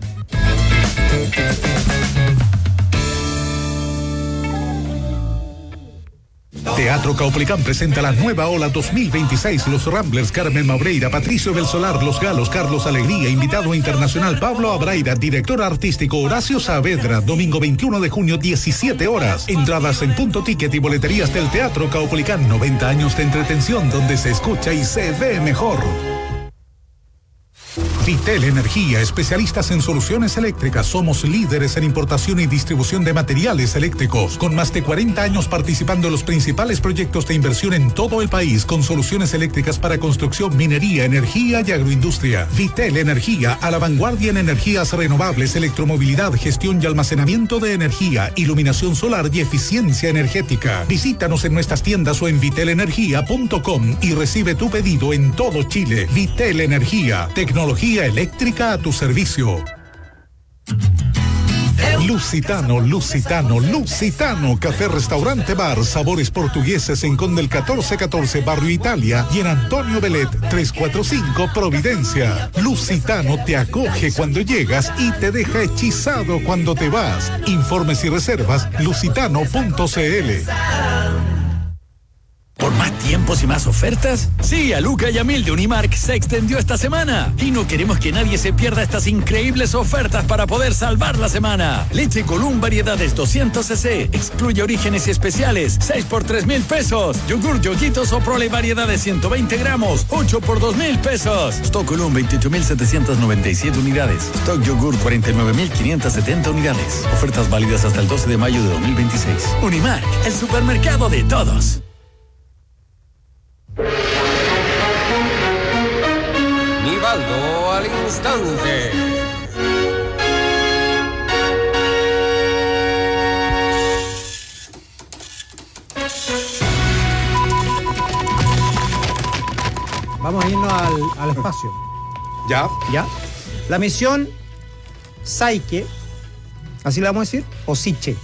Teatro Caupolicán presenta la nueva ola dos mil veintiséis. Los Ramblers, Carmen Maureira, Patricio del Solar, Los Galos, Carlos Alegría, invitado internacional Pablo Abraida, director artístico Horacio Saavedra, domingo veintiuno de junio, diecisiete horas. Entradas en Punto Ticket y boleterías del Teatro Caupolicán. noventa años de entretención donde se escucha y se ve mejor. Vitel Energía, especialistas en soluciones eléctricas. Somos líderes en importación y distribución de materiales eléctricos, con más de cuarenta años participando en los principales proyectos de inversión en todo el país, con soluciones eléctricas para construcción, minería, energía y agroindustria. Vitel Energía, a la vanguardia en energías renovables, electromovilidad, gestión y almacenamiento de energía, iluminación solar y eficiencia energética. Visítanos en nuestras tiendas o en vitel energía punto com y recibe tu pedido en todo Chile. Vitel Energía, tecnología eléctrica a tu servicio. Lusitano, Lusitano, Lusitano, café, restaurante, bar, sabores portugueses en Condel catorce catorce, Barrio Italia y en Antonio Belet trescientos cuarenta y cinco, Providencia. Lusitano te acoge cuando llegas y te deja hechizado cuando te vas. Informes y reservas lusitano punto c l. ¿Por más tiempos y más ofertas? Sí, a Luca y a Mil de Unimark se extendió esta semana. Y no queremos que nadie se pierda estas increíbles ofertas para poder salvar la semana. Leche Column variedades doscientos centilitros. Excluye orígenes y especiales. seis por tres mil pesos. Yogur Yoguitos o Prole variedades ciento veinte gramos. ocho por dos mil pesos. Stock Column veintiocho mil setecientos noventa y siete unidades. Stock Yogur cuarenta y nueve mil quinientos setenta unidades. Ofertas válidas hasta el doce de mayo de dos mil veintiséis. Unimark, el supermercado de todos. Nivaldo al instante. Vamos a irnos al, al espacio. ¿Ya? ¿Ya? La misión Psyche, ¿así la vamos a decir? ¿O Siche?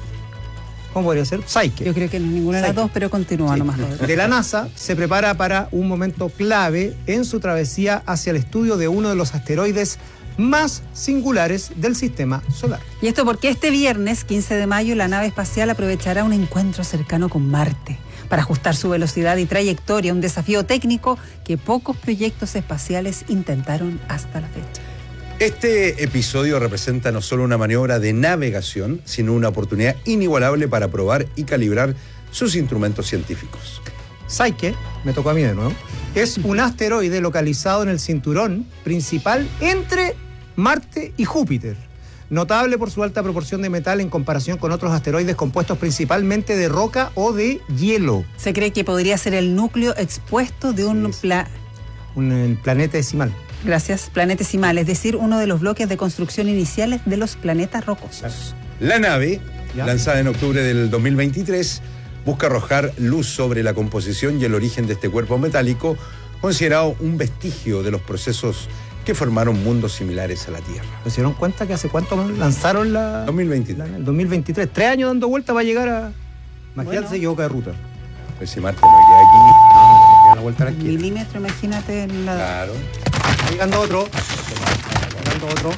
¿Cómo podría ser? Psyche. Yo creo que no es ninguna de las dos, pero continúa Sí. nomás. De la NASA se prepara para un momento clave en su travesía hacia el estudio de uno de los asteroides más singulares del sistema solar. Y esto porque este viernes, quince de mayo, la nave espacial aprovechará un encuentro cercano con Marte para ajustar su velocidad y trayectoria, un desafío técnico que pocos proyectos espaciales intentaron hasta la fecha. Este episodio representa no solo una maniobra de navegación, sino una oportunidad inigualable para probar y calibrar sus instrumentos científicos. Psyche, me tocó a mí de nuevo, es un asteroide localizado en el cinturón principal entre Marte y Júpiter, notable por su alta proporción de metal en comparación con otros asteroides compuestos principalmente de roca o de hielo. Se cree que podría ser el núcleo expuesto de un, pla- un el planetesimal. Gracias, planetesimal, es decir, uno de los bloques de construcción iniciales de los planetas rocosos. La nave, ¿Ya? lanzada en octubre del dos mil veintitrés, busca arrojar luz sobre la composición y el origen de este cuerpo metálico, considerado un vestigio de los procesos que formaron mundos similares a la Tierra. ¿Se dieron cuenta que hace cuánto lanzaron la...? dos mil veintitrés. La, el dos mil veintitrés. Tres años dando vuelta para llegar a... Imagínate, Bueno. se equivoca de ruta. Pues si Marte no queda aquí, no, la vuelta a la esquina. Milímetro, imagínate en la... Claro. Está llegando otro. Está llegando otro.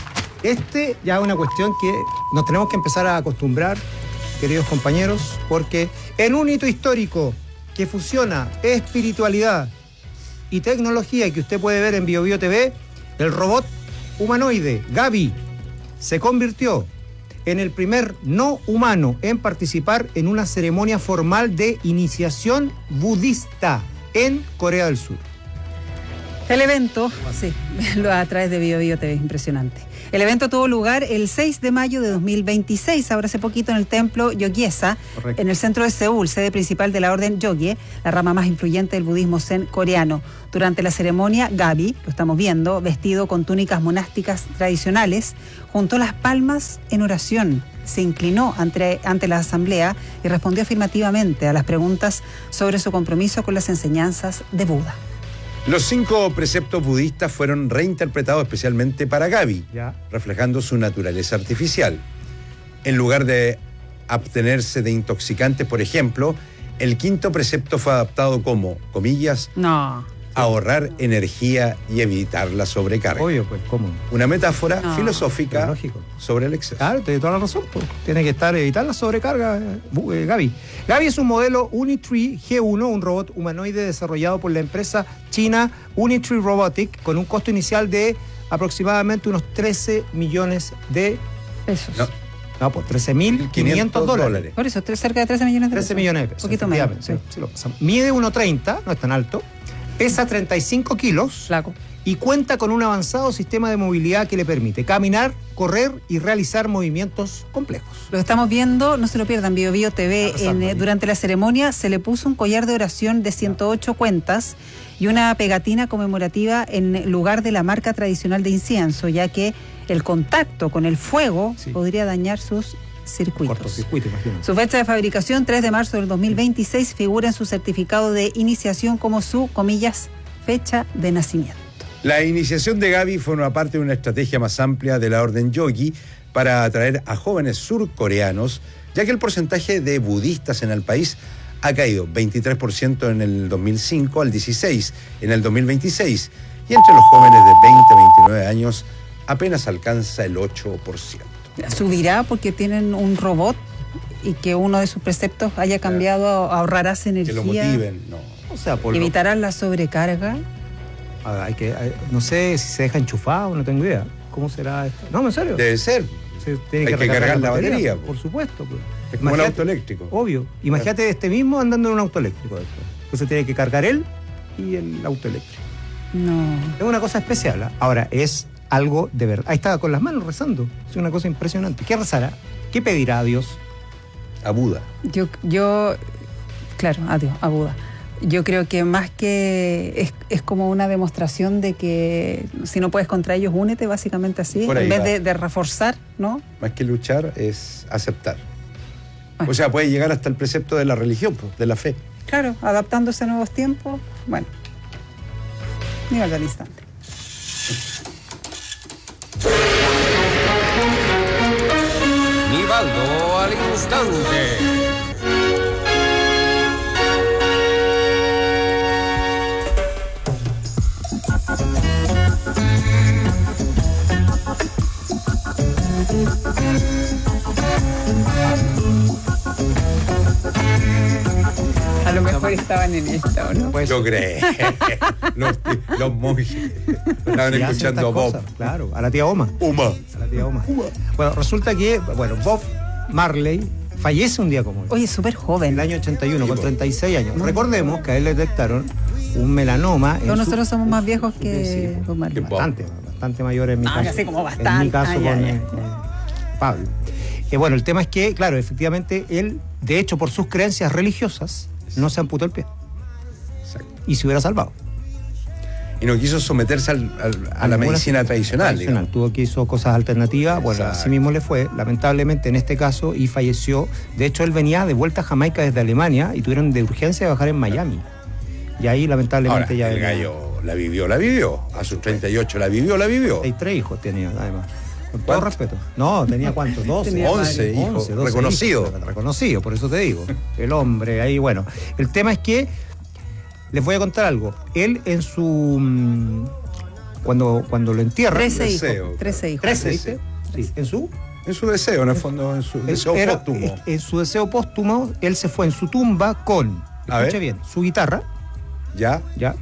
Este ya es una cuestión que nos tenemos que empezar a acostumbrar, queridos compañeros, porque en un hito histórico que fusiona espiritualidad y tecnología y que usted puede ver en BioBio T V, el robot humanoide Gaby se convirtió en el primer no humano en participar en una ceremonia formal de iniciación budista en Corea del Sur. El evento, sí, lo a través de BioBio T V, impresionante. El evento tuvo lugar el seis de mayo de dos mil veintiséis, ahora hace poquito en el templo Yogyesa, en el centro de Seúl, sede principal de la orden Yogye, la rama más influyente del budismo zen coreano. Durante la ceremonia, Gaby, lo estamos viendo, vestido con túnicas monásticas tradicionales, juntó las palmas en oración, se inclinó ante, ante la asamblea y respondió afirmativamente a las preguntas sobre su compromiso con las enseñanzas de Buda. Los cinco preceptos budistas fueron reinterpretados especialmente para Gaby, Ya. reflejando su naturaleza artificial. En lugar de abstenerse de intoxicantes, por ejemplo, el quinto precepto fue adaptado como, comillas, No. ahorrar energía y evitar la sobrecarga. Obvio, pues, ¿cómo? Una metáfora No, filosófica lógico. sobre el exceso. Claro, tiene toda la razón, pues. Tiene que estar, evitar la sobrecarga, eh, Gaby. Gaby es un modelo Unitree G uno, un robot humanoide desarrollado por la empresa china Unitree Robotic, con un costo inicial de aproximadamente unos trece millones de pesos. No, no pues trece mil quinientos dólares. Por eso, tres- cerca de trece millones de pesos. trece millones de pesos. Un poquito menos. efectivamente, sí, sí lo pasamos. Mide uno treinta, no es tan alto. Pesa treinta y cinco kilos. Flaco. Y cuenta con un avanzado sistema de movilidad que le permite caminar, correr y realizar movimientos complejos. Lo estamos viendo, no se lo pierdan, BioBio T V. pasando En, eh, ahí. durante la ceremonia se le puso un collar de oración de ciento ocho cuentas y una pegatina conmemorativa en lugar de la marca tradicional de incienso, ya que el contacto con el fuego podría dañar sus circuitos. Cortocircuito, imagínate. Su fecha de fabricación, tres de marzo del dos mil veintiséis, figura en su certificado de iniciación como su, comillas, fecha de nacimiento. La iniciación de Gaby forma parte de una estrategia más amplia de la orden Yogi para atraer a jóvenes surcoreanos, ya que el porcentaje de budistas en el país ha caído veintitrés por ciento en el dos mil cinco al dieciséis por ciento en el dos mil veintiséis, y entre los jóvenes de veinte a veintinueve años apenas alcanza el ocho por ciento. Subirá porque tienen un robot y que uno de sus preceptos haya cambiado a ahorrarás energía. Que lo motiven, no. O sea, por evitarás la sobrecarga. Ah, hay que, hay- no sé si se deja enchufado, no tengo idea. ¿Cómo será esto? No, en serio. Debe ser. Se tiene Hay que recargar cargar la batería, Por supuesto. Pues. Es como el Imagínate- auto eléctrico. Obvio. Imagínate este mismo andando en un auto eléctrico después. Entonces tiene que cargar él y el auto eléctrico. No. Es una cosa especial. ¿ah? Ahora, es algo de verdad. Ahí estaba con las manos rezando. Es una cosa impresionante. ¿Qué rezará? ¿Qué pedirá a Dios? A Buda. Yo, yo, claro, adiós, a Buda. Yo creo que más que es, es como una demostración de que si no puedes contra ellos, únete, básicamente así, Por ahí en vez va. de, de reforzar, ¿no? Más que luchar es aceptar. O sea, puede llegar hasta el precepto de la religión, pues, de la fe. Claro, adaptándose a nuevos tiempos, bueno, nivel del instante. Nivaldo al instante. A lo mejor estaban en esta, ¿o no? Yo creo. los, los monjes estaban Sí, hacen escuchando a estas Bob. cosas, claro, a la tía Oma. Uma. A la tía Oma. Bueno, resulta que, bueno, Bob Marley fallece un día como hoy. Oye, súper joven. En el año ochenta y uno, con treinta y seis años. Recordemos que a él le detectaron un melanoma. en Pero su- nosotros somos más viejos que Bob Marley. Bastante, bastante mayor en mi Ah, caso. así como En bastante. mi caso Ah, ya, con, ya. eh, con Pablo. Eh, bueno, el tema es que, claro, efectivamente, él, de hecho, por sus creencias religiosas, no se amputó el pie. Y se hubiera salvado. Y no quiso someterse al- al- a la Ninguna medicina tradicional. tradicional. Tuvo que hizo cosas alternativas. Bueno, Exacto. así mismo le fue, lamentablemente, en este caso, y falleció. De hecho, él venía de vuelta a Jamaica desde Alemania y tuvieron de urgencia de bajar en Miami. Y ahí, lamentablemente, Ahora, ya el venía- gallo la vivió, la vivió. A sus treinta y ocho la vivió, la vivió. Hay tres hijos tenía, además. Con todo respeto. No, tenía cuántos, doce. Tenía once hijos, once, doce reconocido. hijos. Reconocido, por eso te digo. El hombre, ahí, bueno. El tema es que, les voy a contar algo. Él en su... mm, Cuando, cuando lo entierran... Trece hijos. deseo, Trece hijos. Trece, ¿viste? Sí, en su... En su deseo, en el fondo, en su deseo Era- póstumo. En su deseo póstumo, él se fue en su tumba con, A escuche ver. bien, su guitarra, Ya, ya,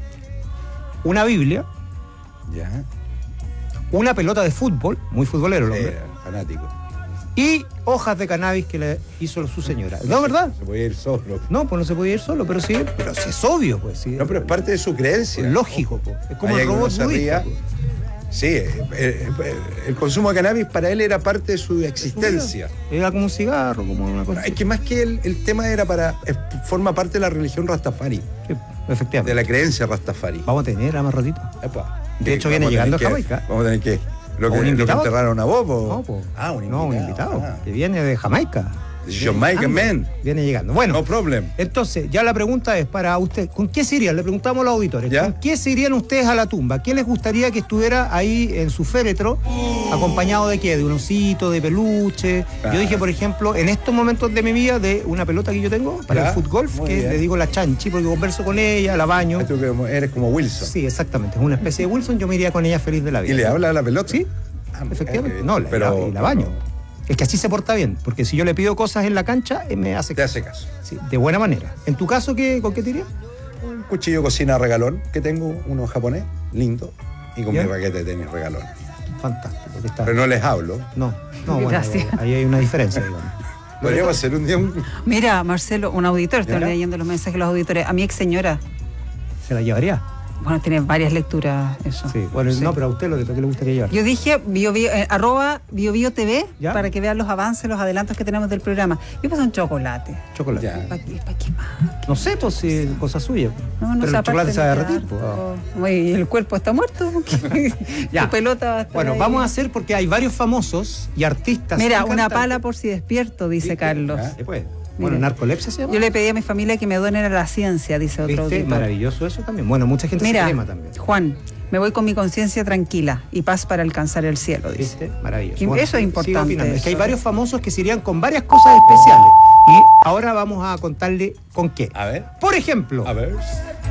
una Biblia, ya. una pelota de fútbol, muy futbolero el hombre, Era fanático. y hojas de cannabis que le hizo su señora. ¿No, verdad? Se podía ir solo. No, pues no se podía ir solo, pero sí, pero sí es obvio, pues sí. No, pero es parte de su creencia. Lógico, pues. Es como Ahí el que uno robot se budista, ría. pues. Sí, eh, eh, eh, el consumo de cannabis para él era parte de su existencia. Era como un cigarro, como una cosa. Es que más que el, el tema era para. eh, forma parte de la religión Rastafari. Sí, efectivamente. De la creencia Rastafari. Vamos a tener a más ratito. Epa. De hecho, Sí, viene vamos llegando a tener que- Jamaica. Vamos a tener que. Lo ¿O que, un lo que invitado? enterraron a Bobo. No, po. Ah, un No, un invitado. invitado. Ah. Que viene de Jamaica. Jamaican Viene man. Viene llegando. Bueno. No problem. Entonces, ya la pregunta es para usted, ¿con qué se irían? Le preguntamos a los auditores, ¿Ya? ¿con qué se irían ustedes a la tumba? ¿Qué les gustaría que estuviera ahí en su féretro? ¿Acompañado de qué? ¿De un osito, de peluche? Ah. Yo dije, por ejemplo, en estos momentos de mi vida, de una pelota que yo tengo para Ya, el fútbol, muy que bien. le digo la chanchi, porque converso con ella, la baño. Tú que eres como Wilson. Sí, exactamente, es una especie de Wilson, yo me iría con ella feliz de la vida. ¿Y le habla a la pelota? Sí, Ah, efectivamente. eh, No, la, pero- la- y la baño. Es que así se porta bien, porque si yo le pido cosas en la cancha, eh, me hace Te hace caso. Sí, de buena manera. ¿En tu caso qué, con qué te irías? Un cuchillo cocina regalón que tengo, uno japonés, lindo, y con ¿Ya? mi raqueta de tenis regalón. Fantástico. que está- Pero no les hablo. No, no, bueno, Gracias. ahí hay una diferencia, digamos. Podríamos hacer un día un. Mira, Marcelo, un auditor, estoy ¿Ya? leyendo los mensajes de los auditores. A mi ex señora, ¿Se la llevaría? bueno, tiene varias lecturas eso. Sí, bueno, Sí. no, pero a usted lo que, lo que le gustaría llevar. Yo dije bio, bio, eh, arroba bio, bio T V ¿Ya? para que vean los avances, los adelantos que tenemos del programa. Yo puse un chocolate. Chocolate. Ya. ¿Para qué, pa' qué más? No sé, pues si cosa suya. No, no pero se el chocolate se va a derretir. pues. Y el cuerpo está muerto. Ya. Tu pelota va a estar Bueno, ahí. vamos a hacer porque hay varios famosos y artistas. Mira, y una cantantes. pala por si despierto, dice ¿Viste? Carlos. Ah, se puede. Bueno, Mira. narcolepsia se llama. Yo le pedí a mi familia que me donen a la ciencia, dice otro ¿Viste? auditor. Maravilloso eso también. Bueno, mucha gente Mira, se quema también. Juan, me voy con mi conciencia tranquila y paz para alcanzar el cielo, dice. ¿Viste? Maravilloso. Y Bueno, eso es sigo importante, opinando. Es que hay eso. varios famosos que se irían con varias cosas especiales. Y ahora vamos a contarle con qué. A ver. Por ejemplo. A ver.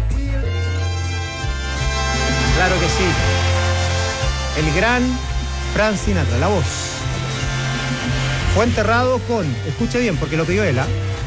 Claro que sí. El gran Frank Sinatra, la voz. Fue enterrado con, escuche bien, porque lo pidió él, ¿ah?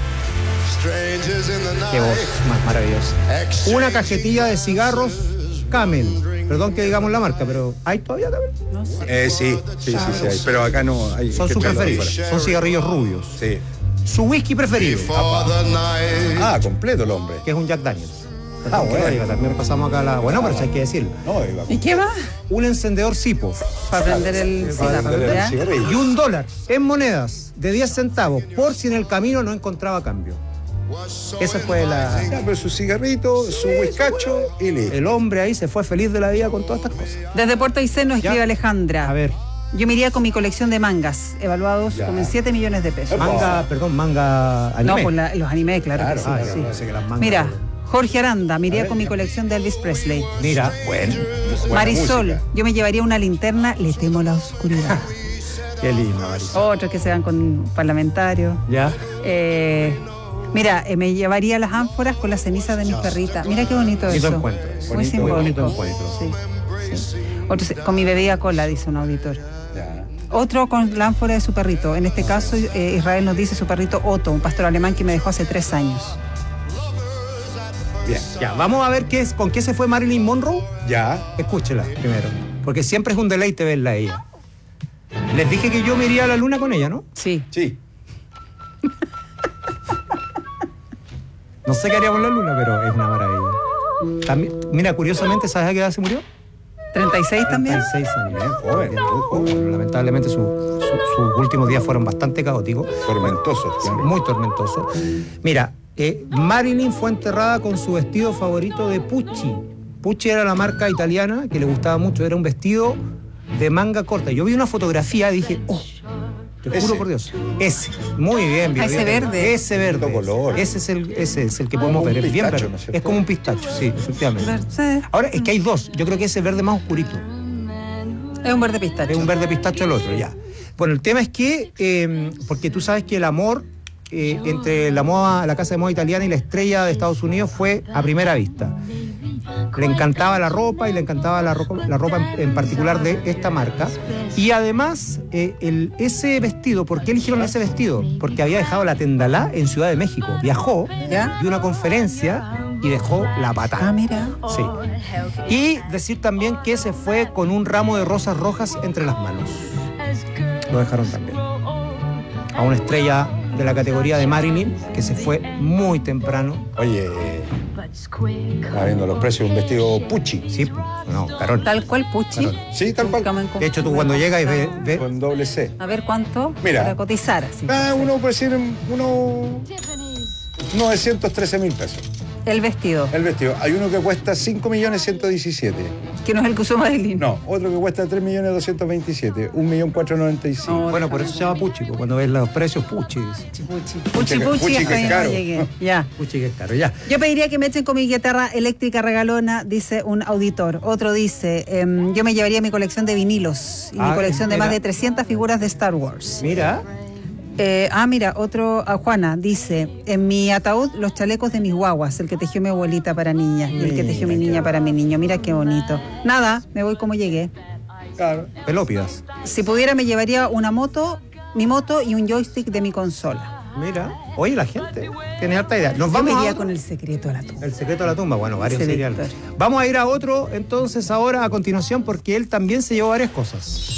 Qué voz más maravillosa. Una cajetilla de cigarros Camel. Perdón que digamos la marca, pero ¿hay todavía Camel? No sé. Eh, sí, sí, sí, sí, hay, pero acá no hay. Son sus preferidos. Son cigarrillos rubios. Sí. Su whisky preferido. Ah, completo el hombre. Que es un Jack Daniels. Ah, bueno. También pasamos acá a la. Bueno, pero eso hay que decirlo. No, iba ¿Y qué va? Un encendedor Sipo. Para prender el cigarro. Y un dólar en monedas de diez centavos por si en el camino no encontraba cambio. Esa fue la. Ya, pero su cigarrito, su whiskacho y listo. El hombre ahí se fue feliz de la vida con todas estas cosas. Desde Puerto Aysén nos escribe Alejandra. A ver. Yo me iría con mi colección de mangas, evaluados ya. como en siete millones de pesos. Manga, perdón, manga anime. No, pues la, los animes, claro, claro que sí. Ah, sí. Sí. Que las mangas, Mira, pero... Jorge Aranda, me iría con mi colección de Elvis Presley. Mira, bueno. Marisol, música. Yo me llevaría una linterna, le temo la oscuridad. Qué lindo, Marisol. Otros que se van con parlamentarios. Ya. Eh, mira, eh, me llevaría las ánforas con la ceniza de mis perritas. Mira qué bonito, bonito eso. Encuentro. Muy bonito, simbólico. Bonito encuentro. Sí, sí. Otro, con mi bebida cola, dice un auditor. Ya. Otro con la ánfora de su perrito. En este caso, eh, Israel nos dice su perrito Otto, un pastor alemán que me dejó hace tres años. Bien. Ya, vamos a ver qué es, con qué se fue Marilyn Monroe. Ya. Escúchela primero, porque siempre es un deleite verla a ella. Les dije que yo me iría a la luna con ella, ¿no? Sí. Sí. No sé qué haría con la luna, pero es una maravilla. También, mira, curiosamente, ¿sabes a qué edad se murió? ¿treinta y seis también? treinta y seis años, ¿eh? Joven, joven. Lamentablemente su, su, sus últimos días fueron bastante caóticos. Tormentosos, claro. Muy tormentosos. Mira, eh, Marilyn fue enterrada con su vestido favorito de Pucci. Pucci era la marca italiana que le gustaba mucho. Era un vestido de manga corta. Yo vi una fotografía y dije, oh, te juro por Dios. Ese. Muy bien, bien. Ese verde. Ese verde. Color. Ese es el, ese es el que podemos ver. Es bien verde. ¿No es, es como un pistacho, sí, efectivamente. Verde. Ahora, es que hay dos. Yo creo que ese verde más oscurito. Es un verde pistacho. Es un verde pistacho el otro, ya. Bueno, el tema es que, eh, porque tú sabes que el amor eh, entre la moda, la casa de moda italiana y la estrella de Estados Unidos fue a primera vista. Le encantaba la ropa y le encantaba la ropa, la ropa en, en particular de esta marca. Y además, eh, el, ese vestido, ¿por qué eligieron ese vestido? Porque había dejado la Tendalá en Ciudad de México. Viajó, ¿ya? Dio una conferencia y dejó la patada. Ah, mira. Sí. Y decir también que se fue con un ramo de rosas rojas entre las manos. Lo dejaron también. A una estrella de la categoría de Marilyn, que se fue muy temprano. Oye, está viendo los precios de un vestido Pucci. Sí, no, Carol. Tal cual Pucci. Carol. Sí, tal cual. De hecho, tú cuando llegas y ves... Ve, con doble C. A ver cuánto. Mira. Para cotizar. Así. Ah, uno puede decir uno... novecientos trece mil pesos. El vestido. El vestido. Hay uno que cuesta cinco millones ciento diecisiete. Que no es el que usó Marilyn. No, otro que cuesta tres millones doscientos veintisiete. un millón cuatrocientos noventa y cinco. No, bueno, por eso se llama Pucci. Cuando ves los precios, Pucci. Pucci, Pucci, Pucci, Pucci que es caro. No llegué. Ya. Pucci que es caro, ya. Yo pediría que me echen con mi guitarra eléctrica regalona, dice un auditor. Otro dice, eh, yo me llevaría mi colección de vinilos y ah, mi colección de mira. más de trescientas figuras de Star Wars. Mira. Eh, ah, mira, otro, a Juana, dice, en mi ataúd los chalecos de mis guaguas, el que tejió mi abuelita para niña y el que tejió mi niña para mi niño. Mira qué bonito. Nada, me voy como llegué. Claro. Pelópidas. Si pudiera me llevaría una moto, mi moto y un joystick de mi consola. Mira, oye, la gente tiene harta idea. Nos Yo vamos me iría a... con el secreto de la tumba. El secreto de la tumba, bueno, varios Ese seriales. Vamos a ir a otro, entonces, ahora a continuación, porque él también se llevó varias cosas.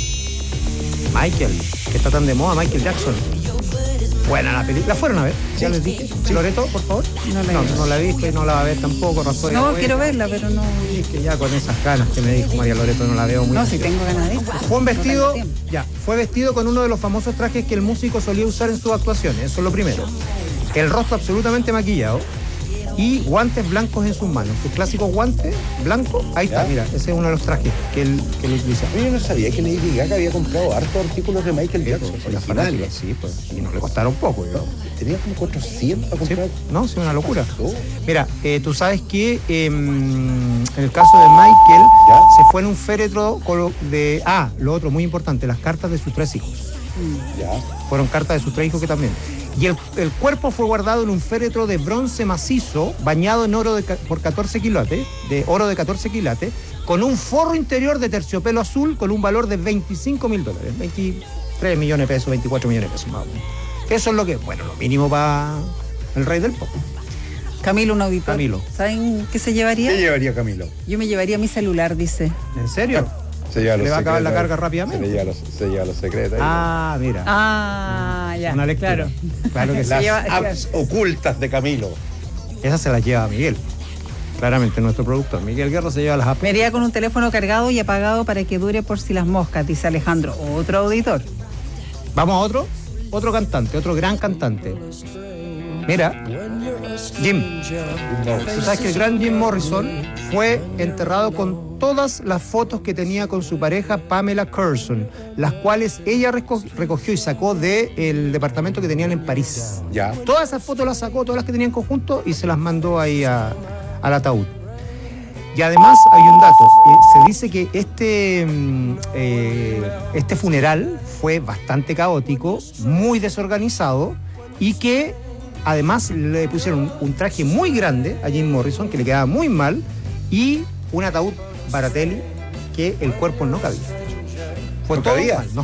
Michael, que está tan de moda, Michael Jackson. Buena la película. ¿La fueron a ver? Sí, ya les dije. Sí. Loreto, por favor. No la, no, no la he visto y no la va a ver tampoco. Razón no, quiero verla, pero no. Es que ya con esas ganas que me dijo María Loreto no la veo muy bien. No, si tengo ganas de eso. Fue un vestido, no ya, fue vestido con uno de los famosos trajes que el músico solía usar en sus actuaciones. Eso es lo primero. El rostro absolutamente maquillado y guantes blancos en sus manos. Sus clásicos guantes blancos. Ahí está, mira, ese es uno de los trajes que él, que él utiliza. Yo no sabía que Lady Gaga había comprado hartos artículos de Michael Jackson. Por la fanática, sí, pues. Y no le costaron poco. ¿no? Tenía como cuatrocientos para comprar. Sí, no, es una locura. Mira, eh, tú sabes que eh, en el caso de Michael, ¿ya? Se fue en un féretro de... Ah, lo otro, muy importante, las cartas de sus tres hijos. Ya. Fueron cartas de sus tres hijos que también. Y el, el cuerpo fue guardado en un féretro de bronce macizo, bañado en oro de, por catorce quilates, de oro de catorce quilates, con un forro interior de terciopelo azul con un valor de veinticinco mil dólares. veinte, tres millones de pesos, veinticuatro millones de pesos más o menos. Eso es lo que, bueno, lo mínimo para el rey del pop. Camilo, un auditor. Camilo. ¿Saben qué se llevaría? ¿Qué llevaría Camilo? Yo me llevaría mi celular, dice. ¿En serio? Se lleva los ¿Le va a acabar la secretos. carga rápidamente? Se, le lleva los, se lleva los secretos. ahí. Ah, mira. Ah, ya. Una lectura. Claro. Claro que sí. Las lleva- apps ocultas de Camilo. Esa se las lleva Miguel. Claramente, nuestro productor. Miguel Guerra se lleva las apps. Me iría con un teléfono cargado y apagado para que dure por si las moscas, dice Alejandro, otro auditor. Vamos a otro. Otro cantante, otro gran cantante. Mira, Jim. Tú sabes que el gran Jim Morrison fue enterrado con todas las fotos que tenía con su pareja Pamela Curson, las cuales ella reco- recogió y sacó del departamento que tenían en París. Ya. Todas esas fotos las sacó, todas las que tenían en conjunto, y se las mandó ahí a- al ataúd. Y además hay un dato, eh, se dice que este, mm, eh, este funeral fue bastante caótico, muy desorganizado, y que además le pusieron un, un traje muy grande a Jim Morrison, que le quedaba muy mal, y un ataúd Baratelli que el cuerpo no cabía. Fue ¿No todo cabía? mal, no,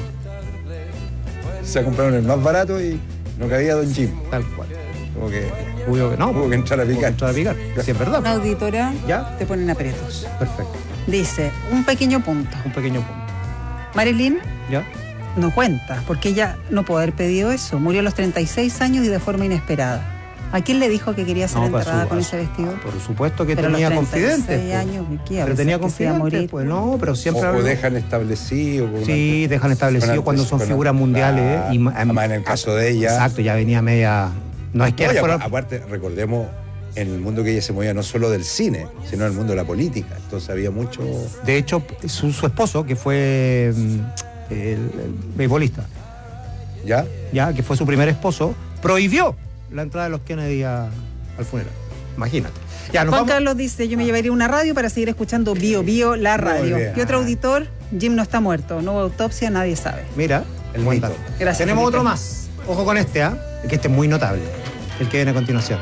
Se compraron el más barato y no cabía Don Jim. tal cual. Como que Obvio que no, hubo que entrar a hubo que picar. entrar a picar, si es verdad. Una auditora ¿Ya? te ponen aprietos. Perfecto, Dice, un pequeño punto. un pequeño punto. Marilyn ¿Ya? no cuenta, porque ella no puede haber pedido eso. Murió a los treinta y seis años y de forma inesperada. ¿A quién le dijo que quería ser No, para enterrada su- con a ese su- vestido? Por supuesto que Pero a los tenía treinta y seis confidentes. pues. años, ¿qué? A Pero veces tenía que se iba a confidentes, morir. pues no, pero siempre O, o habló- dejan establecido. con Sí, una- dejan establecido con cuando antes- son con figuras antes- mundiales. Claro. y, ma- Además, en el caso de ella. Exacto, ya venía media. No es que No, y fuera- apa- aparte, recordemos en el mundo que ella se movía no solo del cine, sino en el mundo de la política. Entonces había mucho. De hecho, su, su esposo, que fue mm, el, el beisbolista, ¿Ya? ya, que fue su primer esposo, prohibió la entrada de los Kennedy a- al funeral. Imagínate. Ya, nos Juan vamos. Carlos dice, yo me llevaría una radio para seguir escuchando Bio Bio, la radio. bien. Y otro auditor, Jim no está muerto, no hubo autopsia, nadie sabe. Mira, El buen mito. dato. Gracias, Tenemos Felipe. otro más. Ojo con este, ¿ah? Que este es muy notable. El que viene a continuación.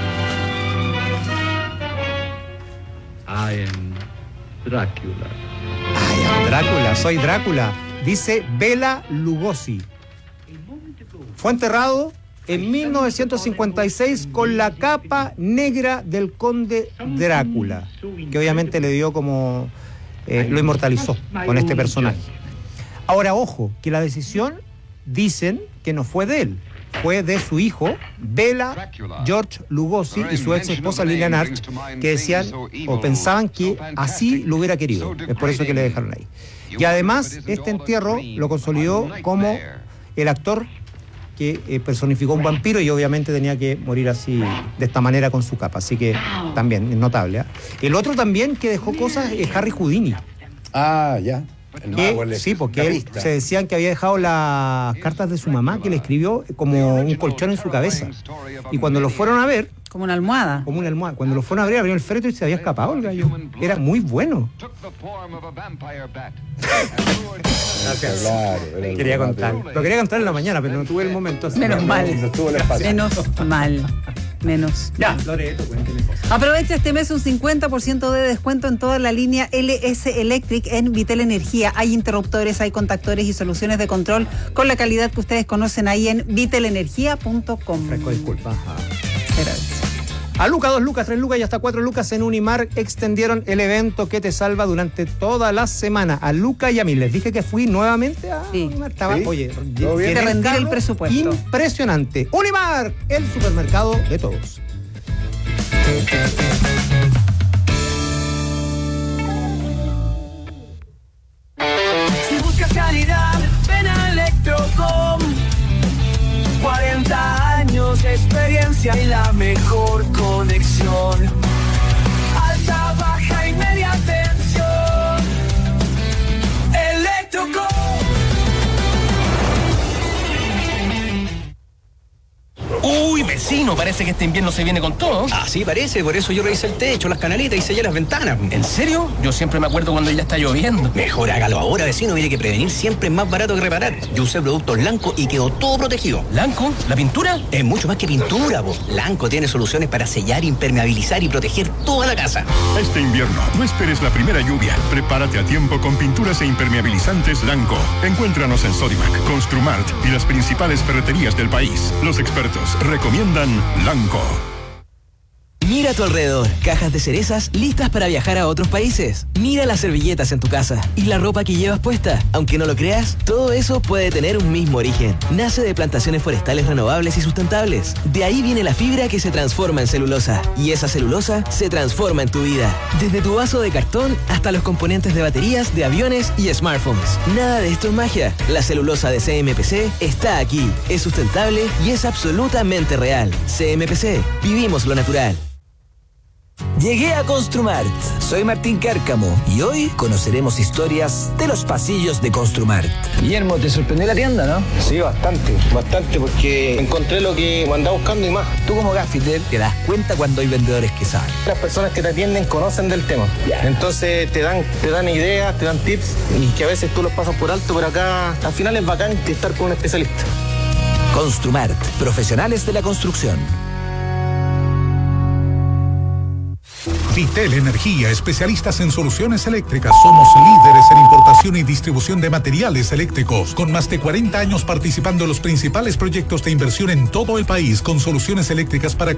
I am Drácula. Ay, am Drácula, soy Drácula. Dice Bela Lugosi. Fue enterrado en mil novecientos cincuenta y seis con la capa negra del conde Drácula, que obviamente le dio como... eh, lo inmortalizó con este personaje. Ahora, ojo, que la decisión dicen que no fue de él, fue de su hijo, Bela George Lugosi, y su ex esposa Lilian Arch, que decían o pensaban que así lo hubiera querido. Es por eso que le dejaron ahí. Y además, este entierro lo consolidó como el actor que eh, personificó un vampiro y obviamente tenía que morir así, de esta manera, con su capa. Así que también, es notable. ¿eh? El otro también que dejó cosas es Harry Houdini. Ah, ya. El Que- mago, el sí, porque él escapista. se decían que había dejado las cartas de su mamá que le escribió como un colchón en su cabeza. Y cuando lo fueron a ver... Como una almohada. Como una almohada. Cuando lo fueron a abrir, abrió el féretro y se había escapado el gallo. Era muy bueno. Gracias. Claro, era el Quería remate. contar. Lo quería contar en la mañana, pero no tuve el momento. así Menos que- mal. No tuvo el espacio. Menos mal. Menos. Ya, Loreto, cuénteme cosas. Aprovecha este mes un cincuenta por ciento de descuento en toda la línea L S Electric en Vitel Energía. Hay interruptores, hay contactores y soluciones de control con la calidad que ustedes conocen ahí en vitelenergia punto com. Fresco, disculpa. Gracias. A Luca, dos lucas, tres lucas y hasta cuatro lucas en Unimar extendieron el evento que te salva durante toda la semana. A Luca y a mí. Les dije que fui nuevamente a Sí. Unimar. Estaba, ¿Sí? oye, ¿Todo bien? tiene De rendir el carro presupuesto. Impresionante. Unimar, el supermercado de todos. Si buscas calidad, ven a Electrocom. cuarenta años de experiencia y la mejor conexión. Alta, baja y media tensión. Electrocom. Uy, me vecino, parece que este invierno se viene con todo. Ah, sí, parece. Por eso yo revisé el techo, las canaletas y sellé las ventanas. ¿En serio? Yo siempre me acuerdo cuando ya está lloviendo. Mejor hágalo ahora, vecino. Mire que prevenir siempre es más barato que reparar. Yo usé productos Lanco y quedó todo protegido. ¿Lanco? ¿La pintura? Es mucho más que pintura, po. Lanco tiene soluciones para sellar, impermeabilizar y proteger toda la casa. Este invierno, no esperes la primera lluvia. Prepárate a tiempo con pinturas e impermeabilizantes Lanco. Encuéntranos en Sodimac, Construmart y las principales ferreterías del país. Los expertos recomiendan Lanco. Mira a tu alrededor, cajas de cerezas listas para viajar a otros países. Mira las servilletas en tu casa y la ropa que llevas puesta. Aunque no lo creas, todo eso puede tener un mismo origen. Nace de plantaciones forestales renovables y sustentables. De ahí viene la fibra que se transforma en celulosa. Y esa celulosa se transforma en tu vida. Desde tu vaso de cartón hasta los componentes de baterías, de aviones y smartphones. Nada de esto es magia. La celulosa de C M P C está aquí. Es sustentable y es absolutamente real. C M P C. Vivimos lo natural. Llegué a Construmart. Soy Martín Cárcamo y hoy conoceremos historias de los pasillos de Construmart. Guillermo, ¿te sorprendió la tienda, no? Sí, bastante, bastante, porque encontré lo que andaba buscando y más. Tú como gaffiter te das cuenta cuando hay vendedores que saben. Las personas que te atienden conocen del tema. Yeah. Entonces te dan, te dan ideas, te dan tips y que a veces tú los pasas por alto, pero acá al final es bacán estar con un especialista. Construmart, profesionales de la construcción. Vitel Energía, especialistas en soluciones eléctricas. Somos líderes en importación y distribución de materiales eléctricos, con más de cuarenta años participando en los principales proyectos de inversión en todo el país, con soluciones eléctricas para